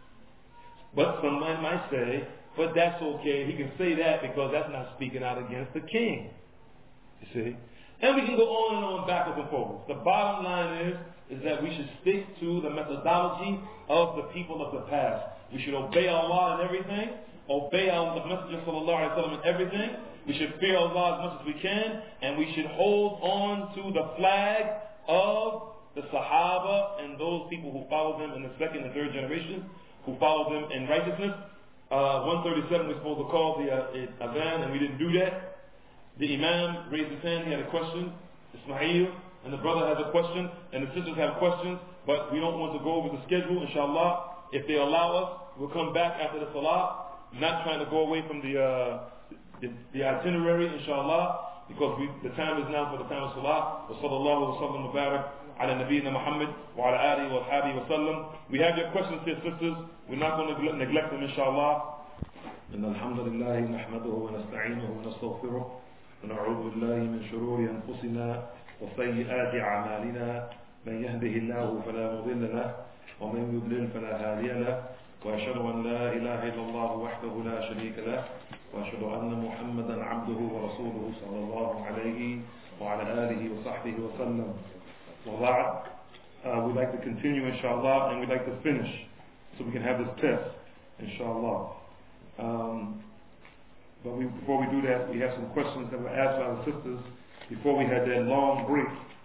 But someone might say, but that's okay. He can say that because that's not speaking out against the king. You see? And we can go on and on, backwards and forwards. The bottom line is, is that we should stick to the methodology of the people of the past. We should obey Allah in everything, obey Allah, the Messenger sallallahu alaihi wasallam in everything. We should fear Allah as much as we can, and we should hold on to the flag of the Sahaba and those people who follow them in the second and third generation, who follow them in righteousness. Uh, one thirty-seven, we're supposed to call the uh, Adhan, and we didn't do that. The Imam raised his hand, he had a question. Ismail, and the brother has a question, and the sisters have questions, but we don't want to go over the schedule, inshallah. If they allow us, we'll come back after the Salah, not trying to go away from the uh, The, the itinerary, inshallah, because we, the time is now for the time of salah. Wa sallallahu wa sallam wa barak ala nabiyyina Muhammad wa ala alihi wa ashabihi wa sallam. We have your questions here, sisters. We're not going to neglect them, inshallah. إن الحمد لله نحمده ونستعينه ونستغفره ونعوذ بالله من شرور أنفسنا وسيئات أعمالنا من يهده الله فلا مضل له ومن يضلل فلا هادي له وأشهد أن لا إله إلا الله وحده لا شريك له وأشهد أن محمدا عبده ورسوله صلى الله عليه وعلى آله وصحبه وسلم. وبعد, uh, we'd like to continue inshallah, and we'd like to finish so we can have this test, inshallah. Um, but we, before we do that, we have some questions that were asked by our sisters before we had that long break.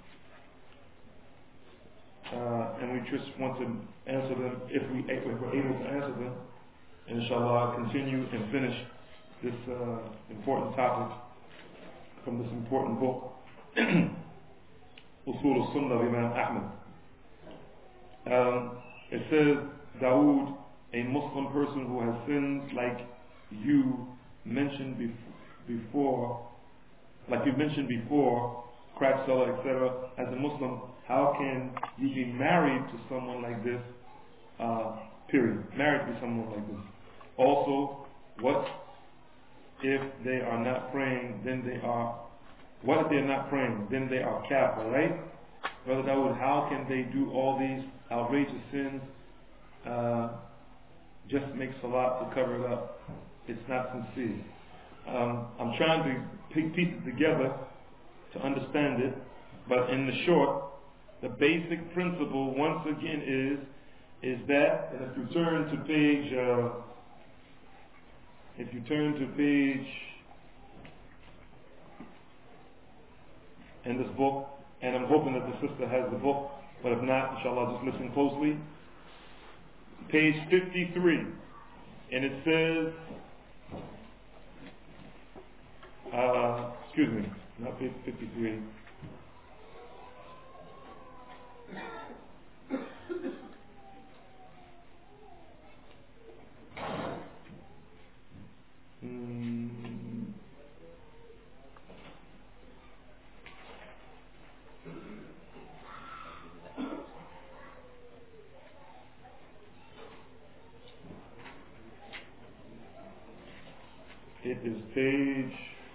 Uh, and we just want to answer them if, we, if we're able to answer them. And inshallah, I'll continue and finish this uh, important topic from this important book, Usul al-Sunnah of Imam Ahmad. Um, it says, Dawood, a Muslim person who has sins like you mentioned bef- before, like you mentioned before, crack seller, et cetera, as a Muslim, how can you be married to someone like this, uh, period, married to someone like this? Also, what if they are not praying, then they are, what if they are not praying, then they are kafir, right? Brother Dawood, how can they do all these outrageous sins, uh, just make salat to cover it up? It's not sincere. Um, I'm trying to piece it together to understand it, but in the short, the basic principle once again is is that, and if you turn to page, uh, if you turn to page in this book, and I'm hoping that the sister has the book, but if not, inshallah, just listen closely. Page fifty-three, and it says, uh, excuse me, not page fifty-three. Mm. It is page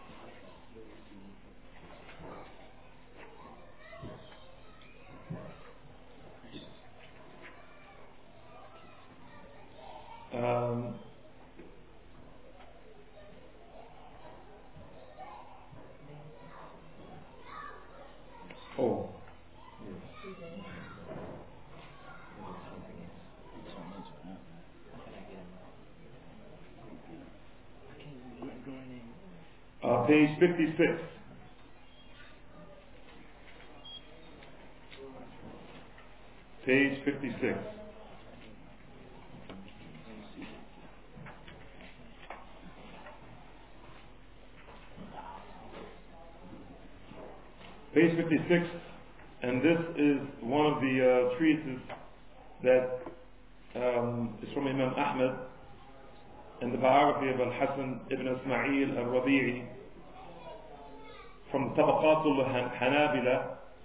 um, oh uh, page fifty-six. Page fifty-six. Page fifty-six, and this is one of the uh, treatises that um, is from Imam Ahmad in the biography of Al-Hasan ibn Ismail al-Rabi'i from the Tabaqat al-Hanabila,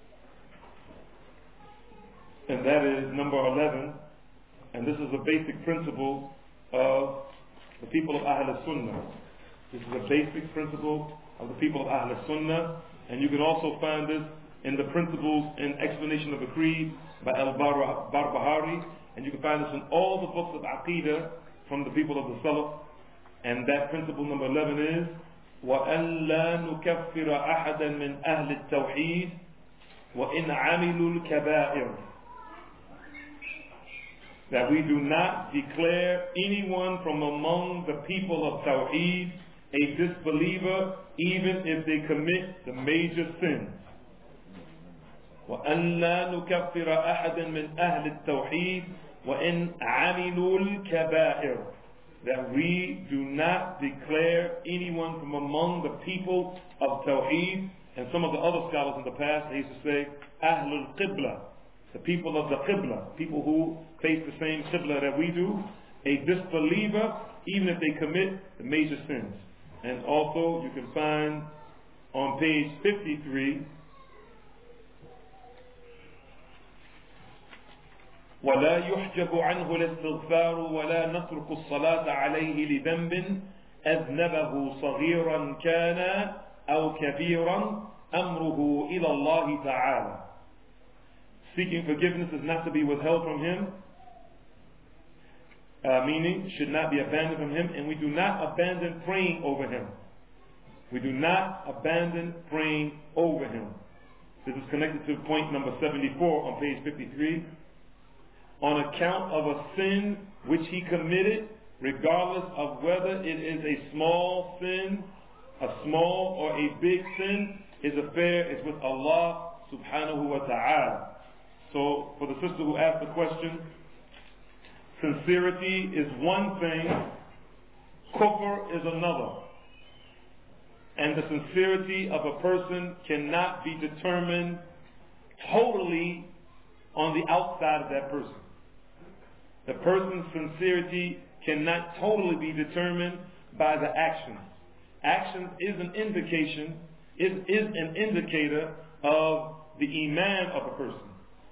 and that is number eleven, and this is a basic principle of the people of Ahl Sunnah. This is a basic principle of the people of Ahl Sunnah, and you can also find this in the principles and explanation of the creed by Al-Barbahari, and you can find this in all the books of Aqidah from the people of the Salaf. And that principle number eleven is وَأَنْ لَا نُكَفِّرَ أَحَدًا مِنْ أَهْلِ التَّوْحِيدِ وَإِنْ عَمِلُوا الْكَبَائِرِ, that we do not declare anyone from among the people of Tawheed a disbeliever even if they commit the major sins. وَأَنْ لَا نُكَفِّرَ أَحَدًا مِنْ أَهْلِ التَّوْحِيدِ وَإِنْ عَمِلُوا الْكَبَائِرِ, that we do not declare anyone from among the people of Tawheed. And some of the other scholars in the past, they used to say Ahlul Qibla, the people of the Qibla, people who face the same Qibla that we do, a disbeliever even if they commit the major sins. And also you can find on page fifty-three, ولا يحجب عنه الاستغفار ولا نترك الصلاة عليه لذنب أذنبه صغيرا كان أو كبيرا أمره إلى الله تعالى. Seeking forgiveness is not to be withheld from him, uh, meaning should not be abandoned from him, and we do not abandon praying over him. We do not abandon praying over him. This is connected to point number seventy-four on page fifty-three. on account of a sin which he committed, regardless of whether it is a small sin, a small or a big sin, his affair is with Allah subhanahu wa ta'ala. So for the sister who asked the question, sincerity is one thing, kufr is another. And the sincerity of a person cannot be determined totally on the outside of that person. The person's sincerity cannot totally be determined by the actions. Actions is an indication, is, is an indicator of the iman of a person.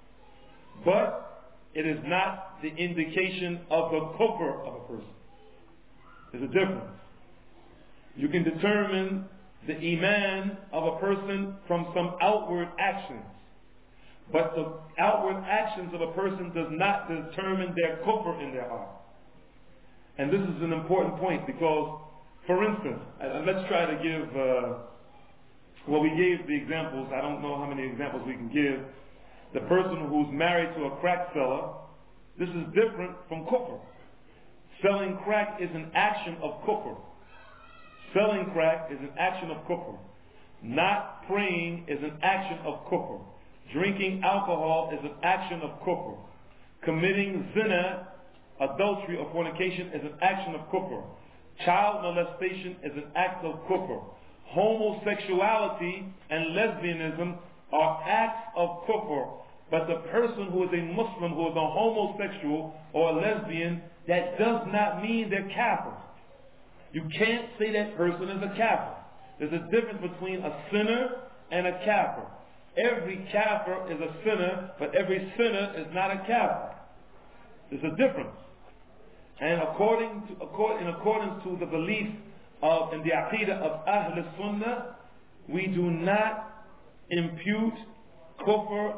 But it is not the indication of the kufr of a person. There's a difference. You can determine the iman of a person from some outward actions. But the outward actions of a person does not determine their kufr in their heart. And this is an important point because, for instance, and let's try to give, uh, well, we gave the examples. I don't know how many examples we can give. The person who's married to a crack seller, this is different from kufr. Selling crack is an action of kufr. Selling crack is an action of kufr. Not praying is an action of kufr. Drinking alcohol is an action of kufr. Committing zina, adultery or fornication is an action of kufr. Child molestation is an act of kufr. Homosexuality and lesbianism are acts of kufr. But the person who is a Muslim, who is a homosexual or a lesbian, that does not mean they're kafir. You can't say that person is a kafir. There's a difference between a sinner and a kafir. Every kafir is a sinner, but every sinner is not a kafir. There's a difference. And according to, accord, in accordance to the belief of in the aqidah of Ahl Sunnah, we do not impute kufr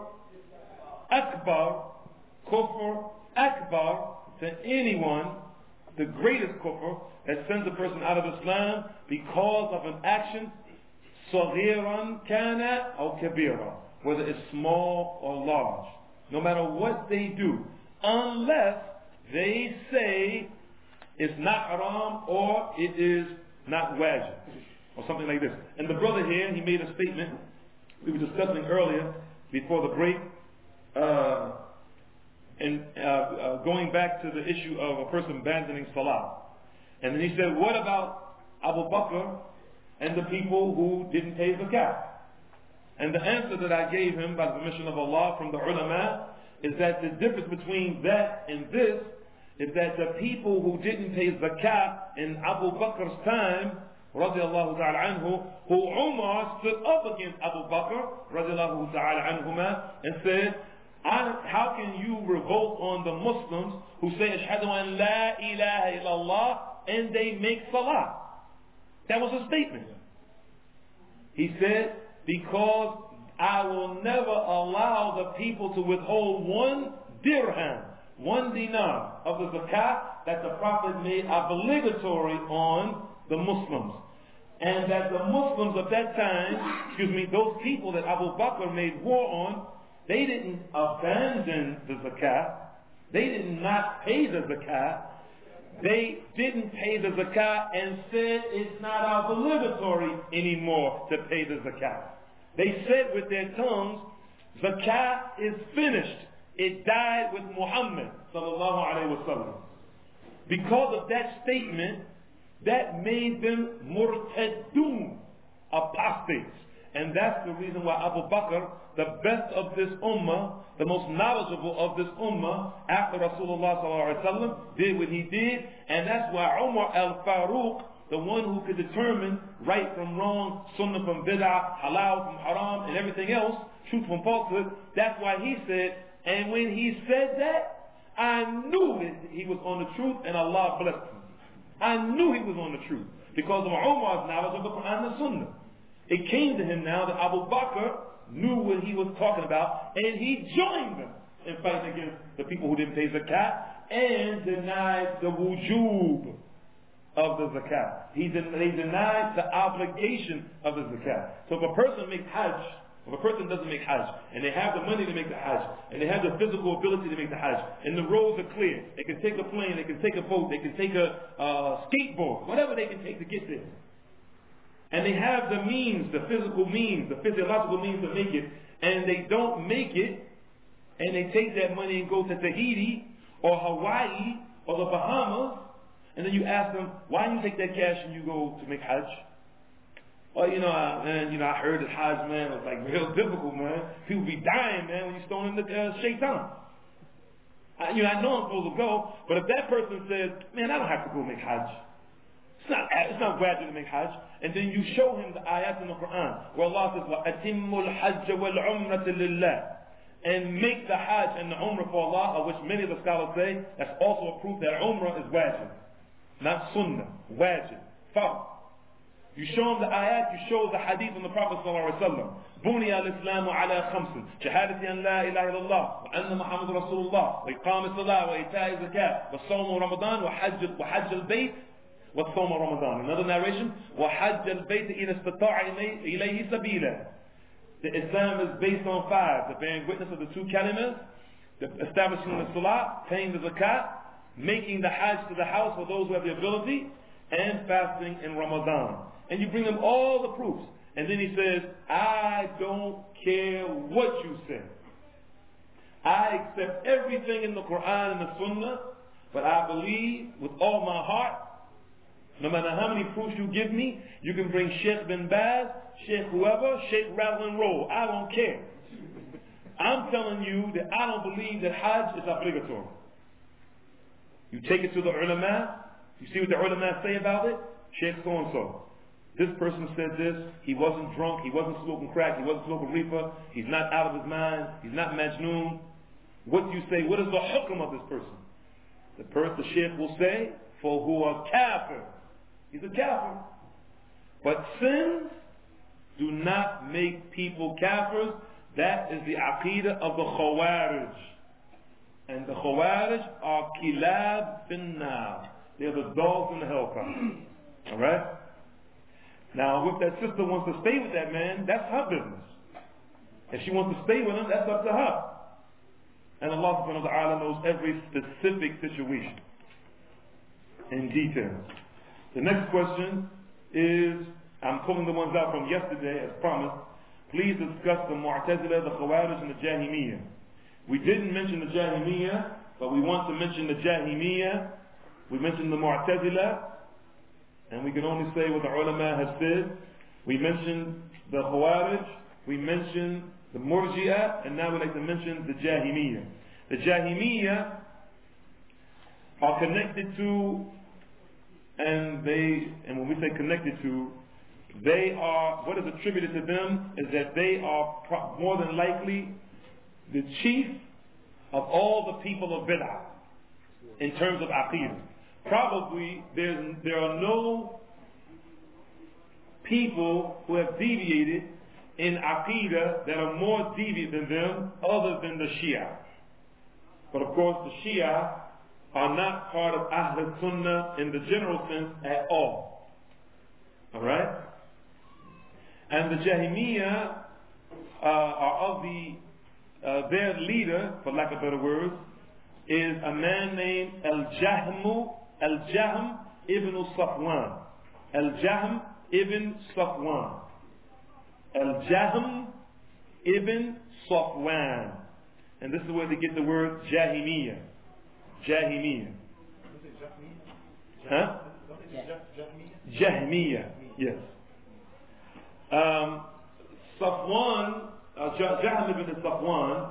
akbar, kufr akbar to anyone, the greatest kufr that sends a person out of Islam because of an action, صغيرا كان أو كبيرا, whether it's small or large, no matter what they do, unless they say it's not haram or it is not wajib, or something like this. And the brother here, he made a statement we were discussing earlier before the break, uh, and uh, uh, going back to the issue of a person abandoning salah. And then he said, what about Abu Bakr and the people who didn't pay zakat? And the answer that I gave him by the permission of Allah from the ulama is that the difference between that and this is that the people who didn't pay zakat in Abu Bakr's time, radiallahu ta'ala anhu, who Umar stood up against Abu Bakr, radiallahu ta'ala anhuma, and said, I, how can you revolt on the Muslims who say, Ashhadu an la ilaha illallah, and they make salah? That was a statement. He said, because I will never allow the people to withhold one dirham, one dinar of the zakat that the Prophet made obligatory on the Muslims. And that the Muslims of that time, excuse me, those people that Abu Bakr made war on, they didn't abandon the zakat. They did not pay the zakat. They didn't pay the zakat and said it's not obligatory anymore to pay the zakat. They said with their tongues, zakat is finished. It died with Muhammad sallallahu alaihi wasallam. Because of that statement, that made them murtadun, apostates. And that's the reason why Abu Bakr, the best of this ummah, the most knowledgeable of this ummah, after Rasulullah sallallahu alaihi wasallam, did what he did. And that's why Umar al-Faruq, the one who could determine right from wrong, sunnah from bid'ah, halal from haram, and everything else, truth from falsehood, that's why he said, and when he said that, I knew it, he was on the truth, and Allah blessed him. I knew he was on the truth because of Umar's knowledge of the Quran and Sunnah. It came to him now that Abu Bakr knew what he was talking about, and he joined them in fighting against the people who didn't pay zakat and denied the wujub of the zakat. He, de- they denied the obligation of the zakat. So if a person makes hajj If a person doesn't make Hajj, and they have the money to make the Hajj, and they have the physical ability to make the Hajj, and the roads are clear, they can take a plane, they can take a boat, they can take a uh, skateboard, whatever they can take to get there. And they have the means, the physical means, the physiological means to make it, and they don't make it, and they take that money and go to Tahiti, or Hawaii, or the Bahamas, and then you ask them, why do you take that cash and you go to make Hajj? Well, you know, I, man, you know, I heard that Hajj, man, was like real difficult, man. People be dying, man, when you stone in the uh, shaitan. I, you know, I know I'm supposed to go, but if that person says, man, I don't have to go make Hajj. It's not, it's not gradual to make Hajj. And then you show him the ayat in the Quran, where Allah says, وَأَتِمُّ الْحَجَّ وَالْعُمْرَةَ لِلَّهِ, and make the Hajj and the Umrah for Allah, of which many of the scholars say, that's also a proof that Umrah is wajib. Not sunnah, wajib, fard. You show them the ayat, you show the hadith from the Prophet sallallahu alaihi wasallam. بُنِيَ الْإِسْلَامُ عَلَى خَمْسٍ شَهَادَةِ أَنْ لَا إِلَهَ إِلَّا اللَّهِ وَأَنَّ مُحَمَّدٌ رَسُولُ اللَّهِ وَإِقَامِ الصَّلَاةِ وَإِيتَاءِ الزَّكَاةِ وَالصَّوْمُ رَمَضَانَ وَحَجَّ وَحَجَّ الْبَيْتِ وَالصَّوْمُ رَمَضَانَ. Another narration, وَحَجَّ الْبَيْتِ إِذَا اسْتَطَاعَ إِلَيْهِ سَبِيلًا. The Islam is based on five: the bearing witness of the two kalimas, the establishing the salah, paying the zakat, making the hajj to the house for those who have the ability, and fasting in Ramadan. And you bring them all the proofs. And then he says, I don't care what you say. I accept everything in the Quran and the Sunnah, but I believe with all my heart, no matter how many proofs you give me, you can bring Sheikh bin Baz, Sheikh whoever, Sheikh rattle and roll. I don't care. I'm telling you that I don't believe that Hajj is obligatory. You take it to the ulama, you see what the ulama say about it? Sheikh so-and-so. This person said this, he wasn't drunk, he wasn't smoking crack, he wasn't smoking reefer, he's not out of his mind, he's not majnoon. What do you say? What is the hukm of this person? The person, the Sheikh will say, for who are kafir. He's a kafir. But sins do not make people kafirs. That is the aqidah of the Khawarij. And the Khawarij are kilab bin nar. They're the dogs in the hellfire. Alright? Now, if that sister wants to stay with that man, that's her business. If she wants to stay with him, that's up to her. And Allah subhanahu wa ta'ala knows every specific situation in detail. The next question is, I'm pulling the ones out from yesterday as promised. Please discuss the Mu'tazila, the Khawarij, and the Jahmiyyah. We didn't mention the Jahmiyyah, but we want to mention the Jahmiyyah. We mentioned the Mu'tazila, and we can only say what the ulama has said. We mentioned the Khawarij, we mentioned the Murji'ah, and now we'd like to mention the Jahmiyyah. The Jahmiyyah are connected to, and they, and when we say connected to, they are, what is attributed to them is that they are pro- more than likely the chief of all the people of Bid'ah in terms of Aqeedah. Probably there's, there are no people who have deviated in Aqeedah that are more deviant than them other than the Shia. But of course the Shia are not part of Ahl Sunnah in the general sense at all. Alright? And the Jahmiyyah uh, are of the, uh, their leader, for lack of better words, is a man named Al-Jahm, Al-Jahm ibn Safwan. Al-Jahm ibn Safwan. Al-Jahm ibn Safwan. And this is where they get the word Jahmiyyah. Jahmiyyah. Huh? Jahmiyyah. Yes. Um, Safwan, uh, Jahm ibn Safwan,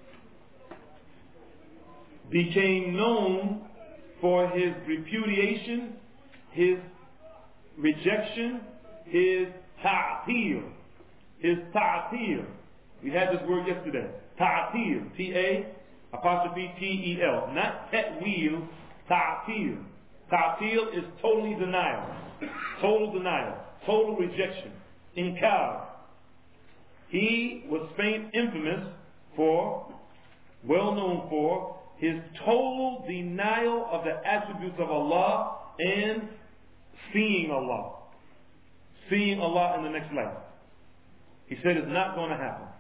became known for his repudiation, his rejection, his ta'til. His ta'til. We had this word yesterday. Ta'til. T A apostrophe T E L. Not ta'wil, ta'til. Ta'til is totally denial. Total denial. Total rejection. Inkar. He was famed infamous for, well known for, his total denial of the attributes of Allah and seeing Allah. Seeing Allah in the next life. He said it's not going to happen.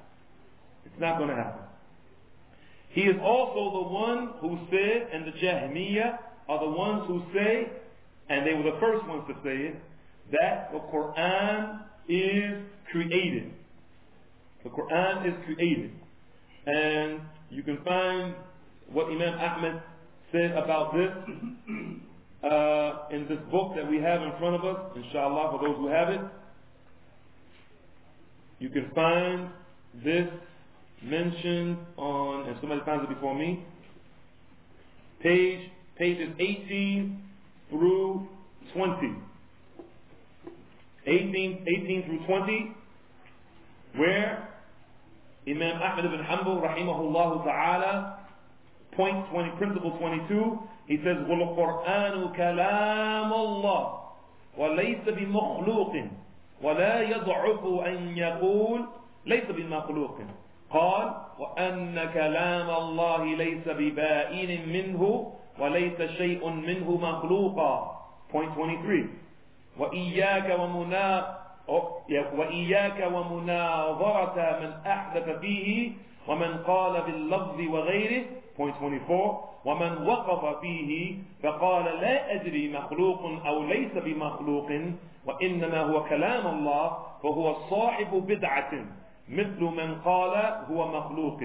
It's not going to happen. He is also the one who said, and the Jahmiyyah are the ones who say, and they were the first ones to say it, that the Quran is created. The Quran is created. And you can find what Imam Ahmed said about this uh, in this book that we have in front of us, inshallah, for those who have it. You can find this mentioned on, and somebody finds it before me, page pages eighteen through twenty. eighteen, eighteen through twenty, where Imam Ahmad ibn Hanbal rahimahullah ta'ala, point twenty, principle twenty-two, he says, وَالْقُرْآنُ كَلَامُ اللَّهِ وَلَيْسَ بِمَخْلُوقٍ وَلَا يَضْعُفُ أَنْ يَقُولْ لَيْسَ بِمَخْلُوقٍ قال وأن كلام الله ليس ببائن منه وليس شيء منه مخلوقا. Point twenty-three. وإياك ومنا وإياك ومناظرة من أحدث فيه ومن قال باللفظ وغيره. Point twenty-four. ومن وقف فيه فقال لا أدري مخلوق أو ليس بمخلوق وإنما هو كلام الله فهو صاحب بدعة مثل من قال هو مخلوق.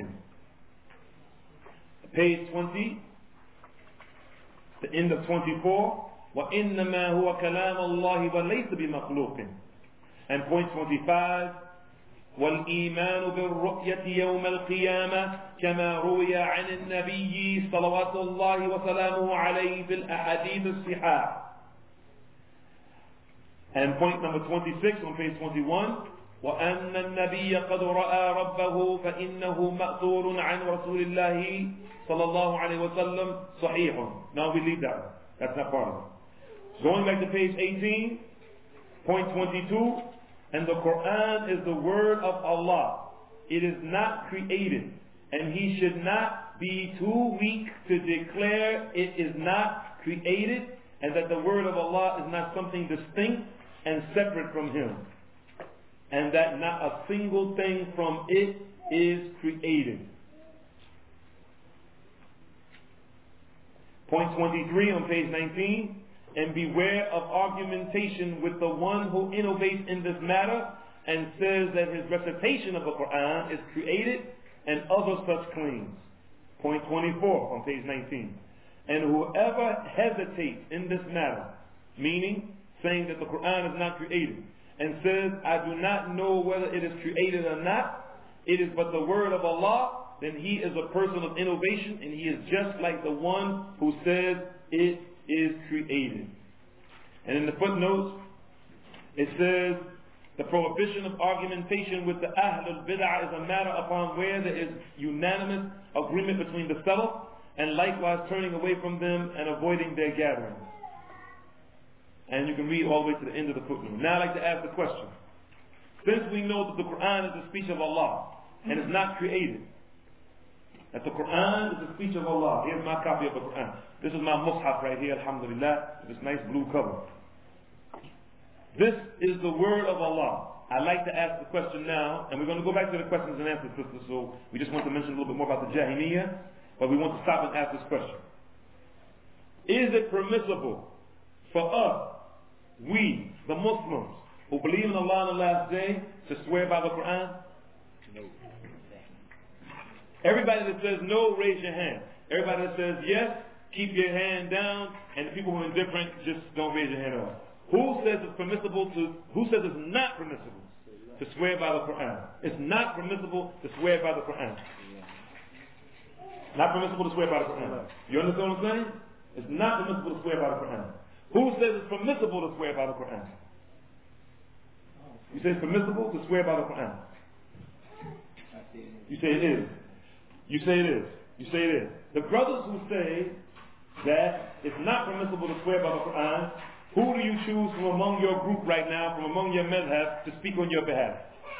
Page twenty, the end of twenty-four, وإنما هو كلام الله وليس بمخلوق. And point twenty-five, والإيمان بالرؤية يوم القيامة كما روي عن النبي صلوات الله وسلامه عليه في الأحاديث الصحاح. And point number twenty-six on page twenty-one, وأن النبي قد رأى ربه فإنه مأثور عن رسول الله صلى الله عليه وسلم صحيح. Now we leave that one. That's not part of it. Going back to page eighteen, point twenty-two, and the Quran is the word of Allah. It is not created, and he should not be too weak to declare it is not created, and that the word of Allah is not something distinct and separate from him, and that not a single thing from it is created. Point twenty-three on page nineteen, and beware of argumentation with the one who innovates in this matter and says that his recitation of the Quran is created and other such claims. Point twenty-four on page nineteen, and whoever hesitates in this matter, meaning saying that the Quran is not created, and says, I do not know whether it is created or not, it is but the word of Allah, then he is a person of innovation, and he is just like the one who says it is created. And in the footnotes, it says, the prohibition of argumentation with the Ahlul Bid'ah is a matter upon where there is unanimous agreement between the Salaf, and likewise turning away from them and avoiding their gatherings. And you can read all the way to the end of the footnote. Now I'd like to ask the question. Since we know that the Quran is the speech of Allah and is not created, that the Quran is the speech of Allah. Here's my copy of the Quran. This is my mushaf right here, alhamdulillah, this nice blue cover. This is the word of Allah. I'd like to ask the question now, and we're going to go back to the questions and answers, sisters, so we just want to mention a little bit more about the Jahmiyyah, but we want to stop and ask this question. Is it permissible for us, we, the Muslims, who believe in Allah on the last day, to swear by the Quran? No. Everybody that says no, raise your hand. Everybody that says yes, keep your hand down, and the people who are indifferent, just don't raise your hand at all. Who says it's permissible to, who says it's not permissible to swear by the Quran? It's not permissible to swear by the Quran. Not permissible to swear by the Quran. You understand what I'm saying? It's not permissible to swear by the Quran. Who says it's permissible to swear by the Quran? You say it's permissible to swear by the Quran. You say it is. You say it is. You say it is. The brothers who say that it's not permissible to swear by the Quran, who do you choose from among your group right now, from among your madhab, to speak on your behalf?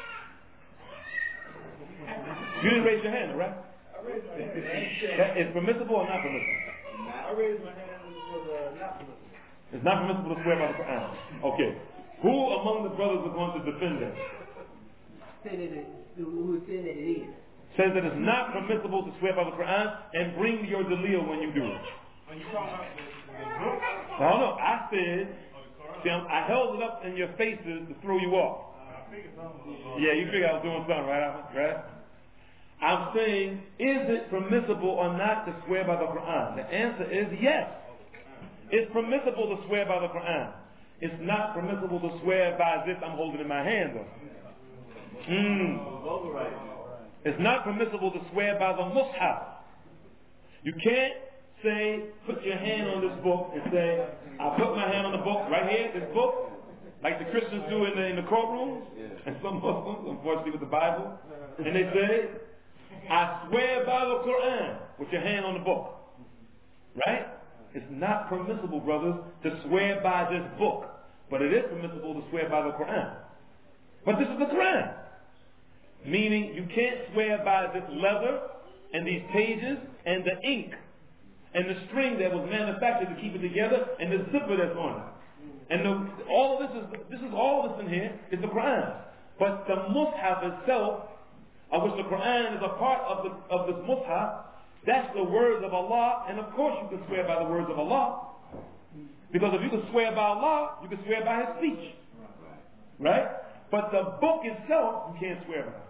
You didn't raise your hand, right? I raised my hand. That is permissible or not permissible? I raised my hand and it was uh, not permissible. It's not permissible to swear by the Quran. Okay. Who among the brothers are going to defend that? Say that it, who is saying that it is? says that it's not permissible to swear by the Quran, and bring your dalil when you do it. Are you talking about the, the book? No, no, I said, see, I'm, I held it up in your faces to throw you off. I figured something was Yeah, you figure I was doing something, right? Ahmed? Right? I'm saying, is it permissible or not to swear by the Quran? The answer is yes. It's permissible to swear by the Quran. It's not permissible to swear by this I'm holding in my hand, though. Mm. It's not permissible to swear by the Mus'haf. You can't say, put your hand on this book and say, I put my hand on the book right here, this book, like the Christians do in the, in the courtrooms, and some Muslims, unfortunately, with the Bible, and they say, I swear by the Quran, with your hand on the book. Right? It's not permissible, brothers, to swear by this book, but it is permissible to swear by the Quran. But this is the Quran. Meaning, you can't swear by this leather and these pages and the ink and the string that was manufactured to keep it together and the zipper that's on it. And the, all of this is this is all that's in here is the Quran. But the Mus'haf itself, of which the Quran is a part of the of this Mus'haf, that's the words of Allah, and of course you can swear by the words of Allah. Because if you can swear by Allah, you can swear by His speech. Right? But the book itself, you can't swear by.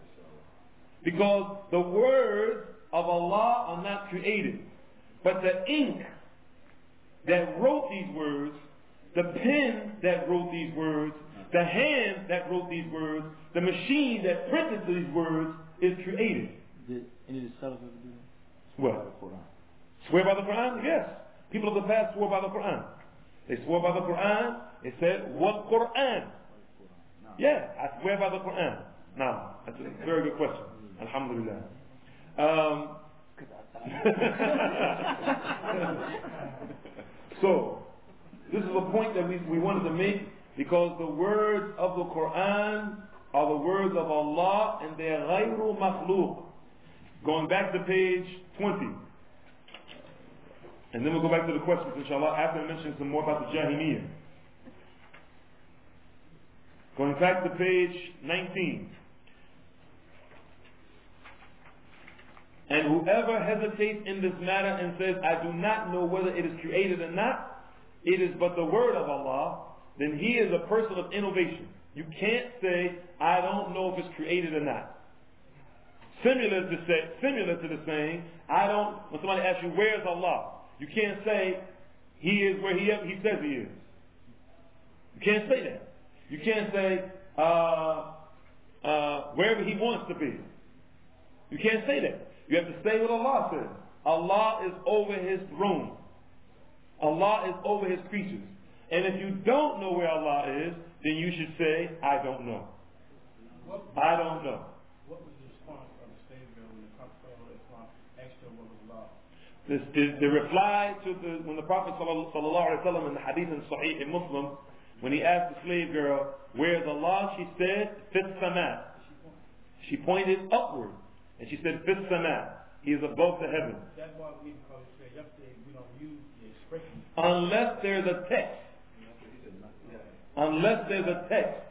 Because the words of Allah are not created. But the ink that wrote these words, the pen that wrote these words, the hand that wrote these words, the machine that printed these words is created. Did any of the Salaf ever do that? What? Swear by the Quran? Yes. People of the past swore by the Quran. They swore by the Quran. They said, what Quran? Yeah, I swear by the Quran. Now, that's a very good question. Alhamdulillah. Um, so, this is a point that we, we wanted to make because the words of the Quran are the words of Allah and they're ghayru makhluq. Going back to page twenty. And then we'll go back to the questions, inshallah, after I mention some more about the Jahiliyyah. Going back to page nineteen. And whoever hesitates in this matter and says, I do not know whether it is created or not, it is but the word of Allah, then he is a person of innovation. You can't say, I don't know if it's created or not. Similar to, say, similar to the saying, I don't, when somebody asks you, where's Allah? You can't say, he is where he, he says he is. You can't say that. You can't say, uh, uh, wherever he wants to be. You can't say that. You have to say what Allah says. Allah is over His throne. Allah is over His creatures. And if you don't know where Allah is, then you should say, I don't know. I don't know. What was the response of the slave girl when the Prophet asked her what was Allah? This, the, the reply to the, when the Prophet sallallahu alaihi wasallam in the hadith in Sahih in Muslim, when he asked the slave girl, where's Allah? She said, Fis Sama. She pointed upward. And she said, Fis Sama. He is above the heavens. That's why we said yesterday we don't use the expression. Unless there's a text. Unless there's a text.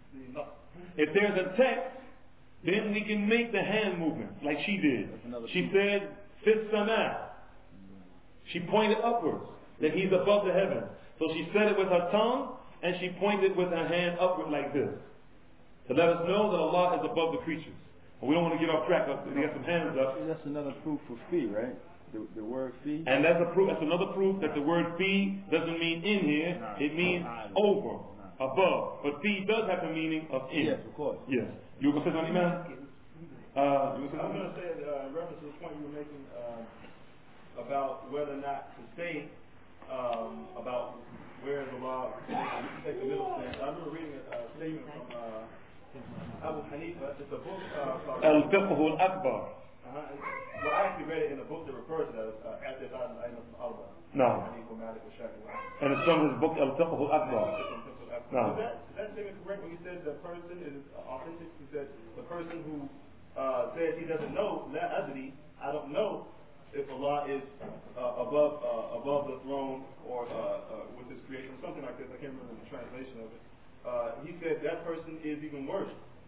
If there's a text, then we can make the hand movement like she did. She said, Fis Sama. She pointed upwards, that He's above the heavens. So she said it with her tongue, and she pointed with her hand upward like this. To let us know that Allah is above the creatures. But we don't want to get off track. We got some hands up. That's another proof for fee, right? The, the word fee. And that's a proof. That's another proof that the word fee doesn't mean in here. It means over, above. But fee does have the meaning of in. Yes, of course. Yes. You were going to say something, man? Uh, you were I'm going to say, uh, in reference to the point you were making uh, about whether or not to say um, about where the law, you can take the middle stance. I remember reading a uh, statement from uh, Abu Hanifa. It's a book uh, called Al-Fiqh al-Akbar. Uh-huh. Well, I actually read it in a book that refers to that uh, at this time. I know Allah. No. Hanifa, Malik, or Shafi'i. And it's from his book Al-Fiqh al-Akbar. No. Is that, is that statement correct when you said the person is authentic? You said the person who uh, says he doesn't know, la adri, I don't know if Allah is uh, above uh, above the throne or uh, uh, with His creation, something like this. I can't remember the translation of it. Uh, he said that person is even worse.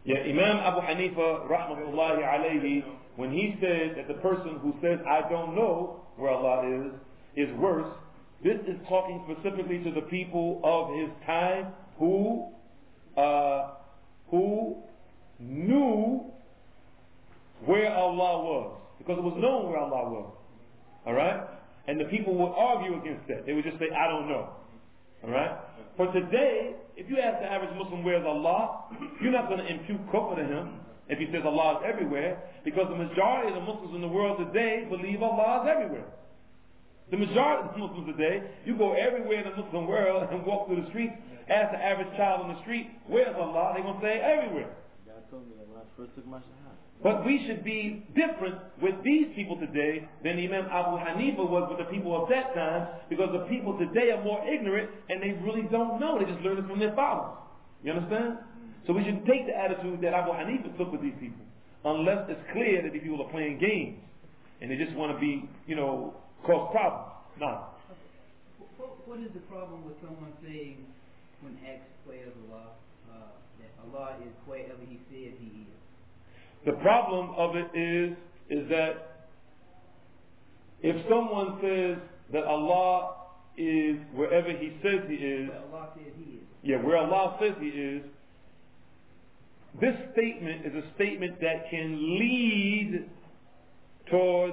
Yeah, Imam Abu Hanifa, rahmatullahi alayhi, when he said that the person who says, I don't know where Allah is, is worse, this is talking specifically to the people of his time who, uh, who knew where Allah was. Because it was known where Allah was. Alright? And the people would argue against that. They would just say, I don't know. Alright? For today, if you ask the average Muslim where's Allah, you're not going to impute kufr to him if he says Allah is everywhere, because the majority of the Muslims in the world today believe Allah is everywhere. The majority of the Muslims today, you go everywhere in the Muslim world and walk through the streets, ask the average child on the street, where's Allah? They're going to say everywhere. God told me that when I first took my shahada. But we should be different with these people today than Imam Abu Hanifa was with the people of that time, because the people today are more ignorant and they really don't know. They just learn it from their fathers. You understand? So we should take the attitude that Abu Hanifa took with these people, unless it's clear that these people are playing games and they just want to be, you know, cause problems. No. What, what is the problem with someone saying, when asked where is Allah, uh, that Allah is wherever He says He is? The problem of it is, is that if someone says that Allah is wherever He says He is, where Allah says He is. Yeah, where Allah says He is, this statement is a statement that can lead towards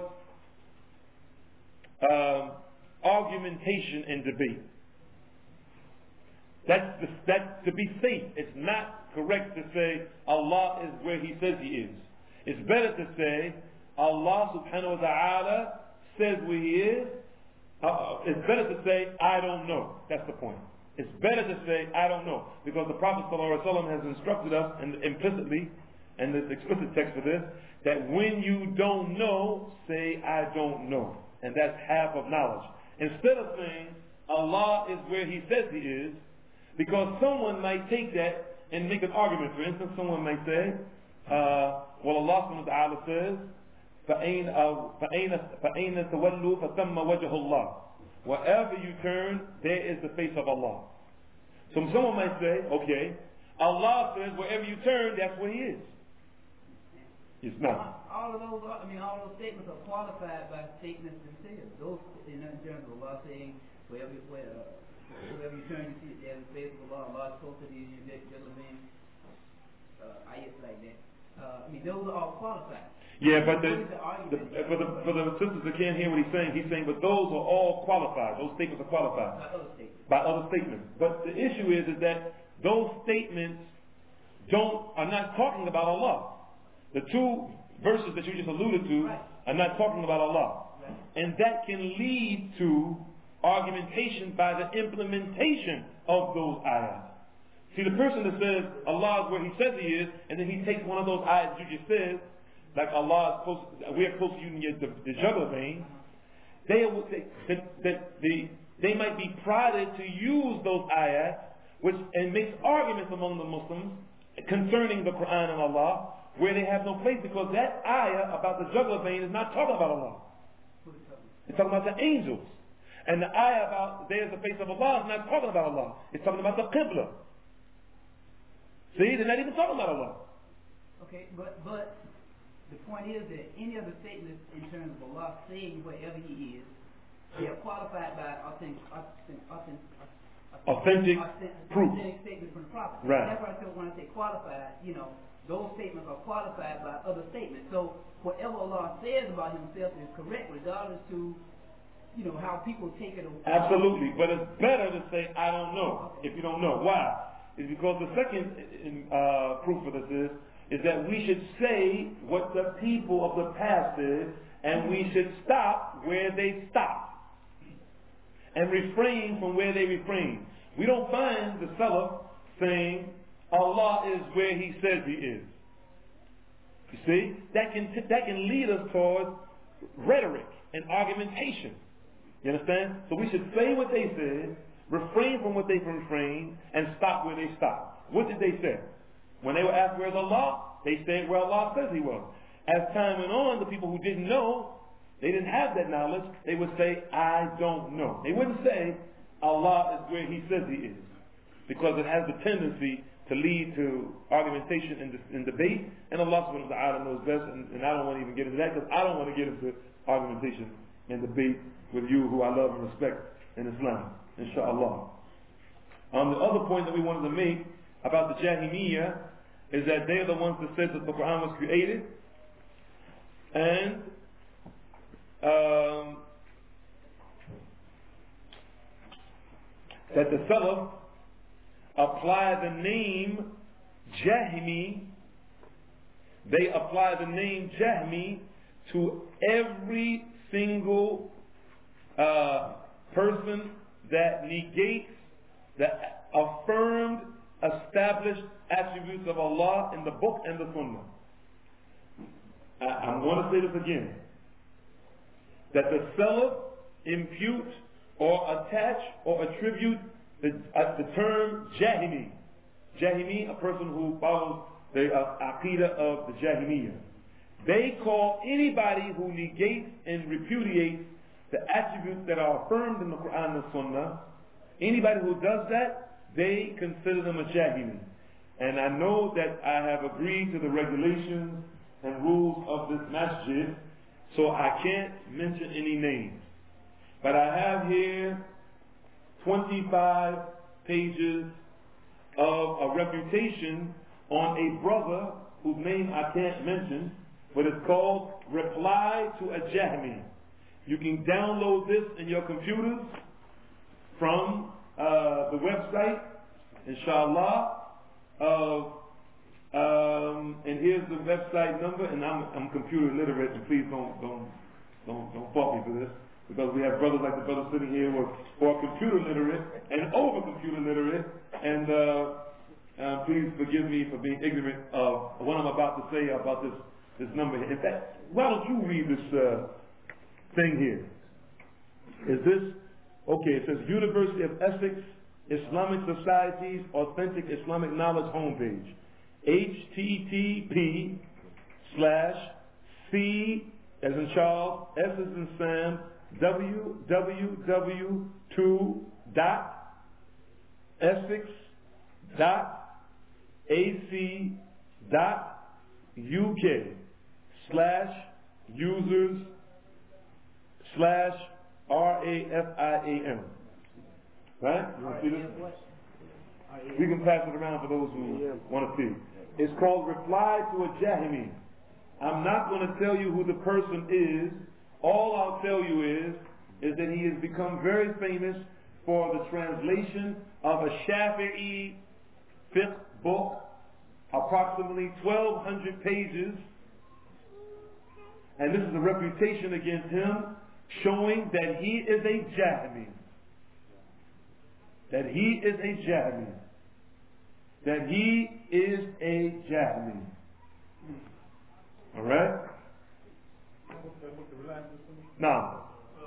um, argumentation and debate. That's, the, that's to be safe. It's not correct to say Allah is where He says He is. It's better to say Allah subhanahu wa ta'ala says where He is. Uh, it's better to say I don't know. That's the point. It's better to say I don't know, because the Prophet ﷺ has instructed us, and implicitly, and there's explicit text for this, that when you don't know, say I don't know. And that's half of knowledge. Instead of saying Allah is where He says He is, because someone might take that and make an argument. For instance, someone might say, uh, well, Allah subhanahu wa ta'ala says, فَأَيْنَ تَوَلُّوا فَثَمَّ وَجْهُ اللَّهِ. Wherever you turn, there is the face of Allah. So someone might say, okay, Allah says wherever you turn, that's where He is. It's not. All of those, I mean, all those statements are qualified by statements themselves. Those, in terms of Allah saying, wherever, where, uh, wherever you turn, you see there's the face of Allah. Allah is close to you, you get the uh, ayats like that. Uh, I mean, those are all qualified. Yeah, but the, the, for the for the sisters that can't hear what he's saying, he's saying, but those are all qualified. Those statements are qualified by other statements. By other statements. But the issue is, is that those statements don't are not talking about Allah. The two verses that you just alluded to right. are not talking about Allah, right. And that can lead to argumentation by the implementation of those ayahs. See, the person that says Allah is where He says He is, and then he takes one of those ayahs you just said, like Allah is close, we are close to you in the, the jugular vein, they, they, they, they, they might be prodded to use those ayahs, which and makes arguments among the Muslims concerning the Quran and Allah, where they have no place, because that ayah about the jugular vein is not talking about Allah. It's talking about the angels. And the ayah about there's the face of Allah is not talking about Allah. It's talking about the Qibla. See, they're not even talking about Allah. Okay, but but the point is that any of the statements in terms of Allah saying wherever He is, they are qualified by authentic, authentic, authentic, authentic, authentic proof. Authentic statements from the Prophet. Right. That's why I said when I say qualified, you know, those statements are qualified by other statements. So whatever Allah says about Himself is correct, regardless to, you know, how people take it. Absolutely, but it's better to say I don't know if you don't know. Why? It's because the second uh, proof of this is is that we should say what the people of the past did, and we should stop where they stopped, and refrain from where they refrain. We don't find the Salaf saying Allah is where He says He is. You see, that can that can lead us towards rhetoric and argumentation. You understand? So we should say what they said, refrain from what they refrained, and stop where they stopped. What did they say? When they were asked where's Allah, they said where Allah says He was. As time went on, the people who didn't know, they didn't have that knowledge, they would say, I don't know. They wouldn't say Allah is where He says He is, because it has the tendency to lead to argumentation and, and debate, and Allah subhanahu wa ta'ala knows best, and, and I don't want to even get into that because I don't want to get into argumentation and debate with you who I love and respect in Islam, inshallah. Um, the other point that we wanted to make about the Jahmiyyah is that they're the ones that said that the Quran was created, and um, that the Salaf apply the name Jahmi, they apply the name Jahmi to every single uh, person that negates the affirmed, established attributes of Allah in the book and the Sunnah. I, I'm going to say this again. That the Salaf impute or attach or attribute the, uh, the term Jahmi. Jahmi, a person who follows the uh, Aqidah of the Jahmiyyah. They call anybody who negates and repudiates the attributes that are affirmed in the Quran and the Sunnah, anybody who does that, they consider them a Jahmi. And I know that I have agreed to the regulations and rules of this masjid, so I can't mention any names. But I have here twenty-five pages of a refutation on a brother whose name I can't mention, but it's called Reply to a Jahmi. You can download this in your computers from uh, the website, inshallah. Of um, and here's the website number, and I'm I'm computer literate, and please don't don't don't don't fault me for this, because we have brothers like the brother sitting here who are, who are computer literate and over computer literate, and uh, uh, please forgive me for being ignorant of what I'm about to say about this this number here. In fact, why don't you read this uh, thing here? Is this okay? It says University of Essex Islamic Society's Authentic Islamic Knowledge homepage. H T T P slash C as in Charles, S as in Sam, W W W two dot Essex dot A C dot U K slash users slash R A F I A M. Right? You want to see this? We can pass it around for those who want to see. It's called Reply to a Jahmi. I'm not going to tell you who the person is. All I'll tell you is, is that he has become very famous for the translation of a Shafi'i fiqh book, approximately twelve hundred pages. And this is a reputation against him, showing that he is a Jahmi. That he is a Jahmi. That he is a Jahmi. Alright? Now.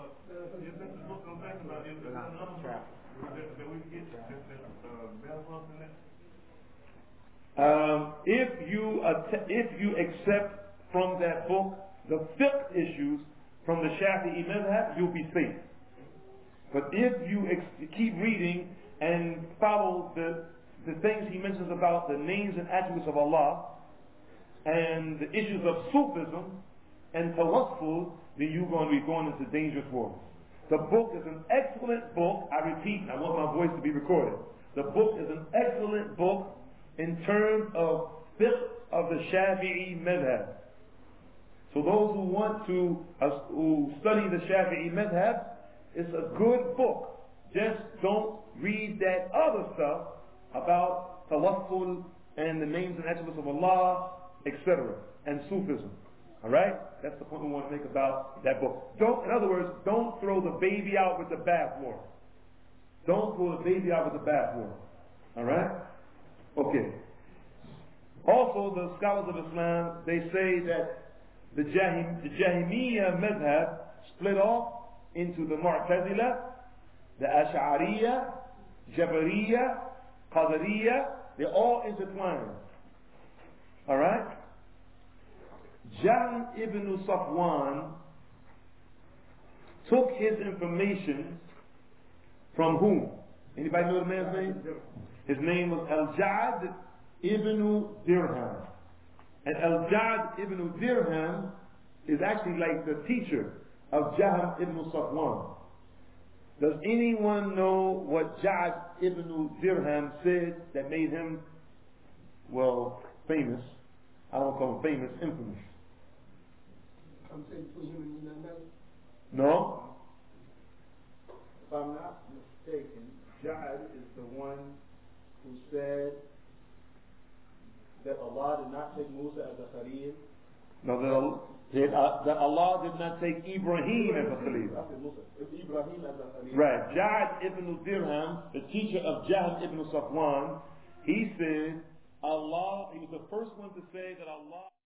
Um, if you if you accept from that book the fiqh issues from the Shafi'i madhab, you'll be safe. But if you ex- keep reading and follow the, the things he mentions about the names and attributes of Allah and the issues of Sufism and Tawassul, then you're going to be going into dangerous waters. The book is an excellent book. I repeat, I want my voice to be recorded. The book is an excellent book in terms of fiqh of the Shafi'i madhab. So those who want to uh, who study the Shafi'i madhab, it's a good book. Just don't read that other stuff about Tawassul and the names and attributes of Allah, et cetera, and Sufism. All right? That's the point we want to make about that book. Don't, in other words, don't throw the baby out with the bathwater. Don't throw the baby out with the bathwater. All right? Okay. Also, the scholars of Islam, they say that the, Jahim, the Jahmiyyah madhab split off into the Mu'tazila, the Ash'ariyah, Jabariyah, Qadariyah. They're all intertwined. Alright? Jahm ibn Safwan took his information from whom? Anybody know the man's name? His name was Al-Ja'ad ibn Dirham. And Al-Ja'd ibn Dirham is actually like the teacher of Jahm ibn Safwan. Does anyone know what Ja'd ibn Dirham said that made him, well, famous? I don't call him famous, infamous. I'm saying between him and Imam Malik. No? If I'm not mistaken, Ja'd is the one who said that Allah did not take Musa as a Khalil. No, that, that, uh, that Allah did not take Ibrahim as a Khalil. I said Musa. It's Ibrahim as a Khalil. Right. Ja'd ibn Dirham, the teacher of Jahm ibn Safwan, he said, Allah, he was the first one to say that Allah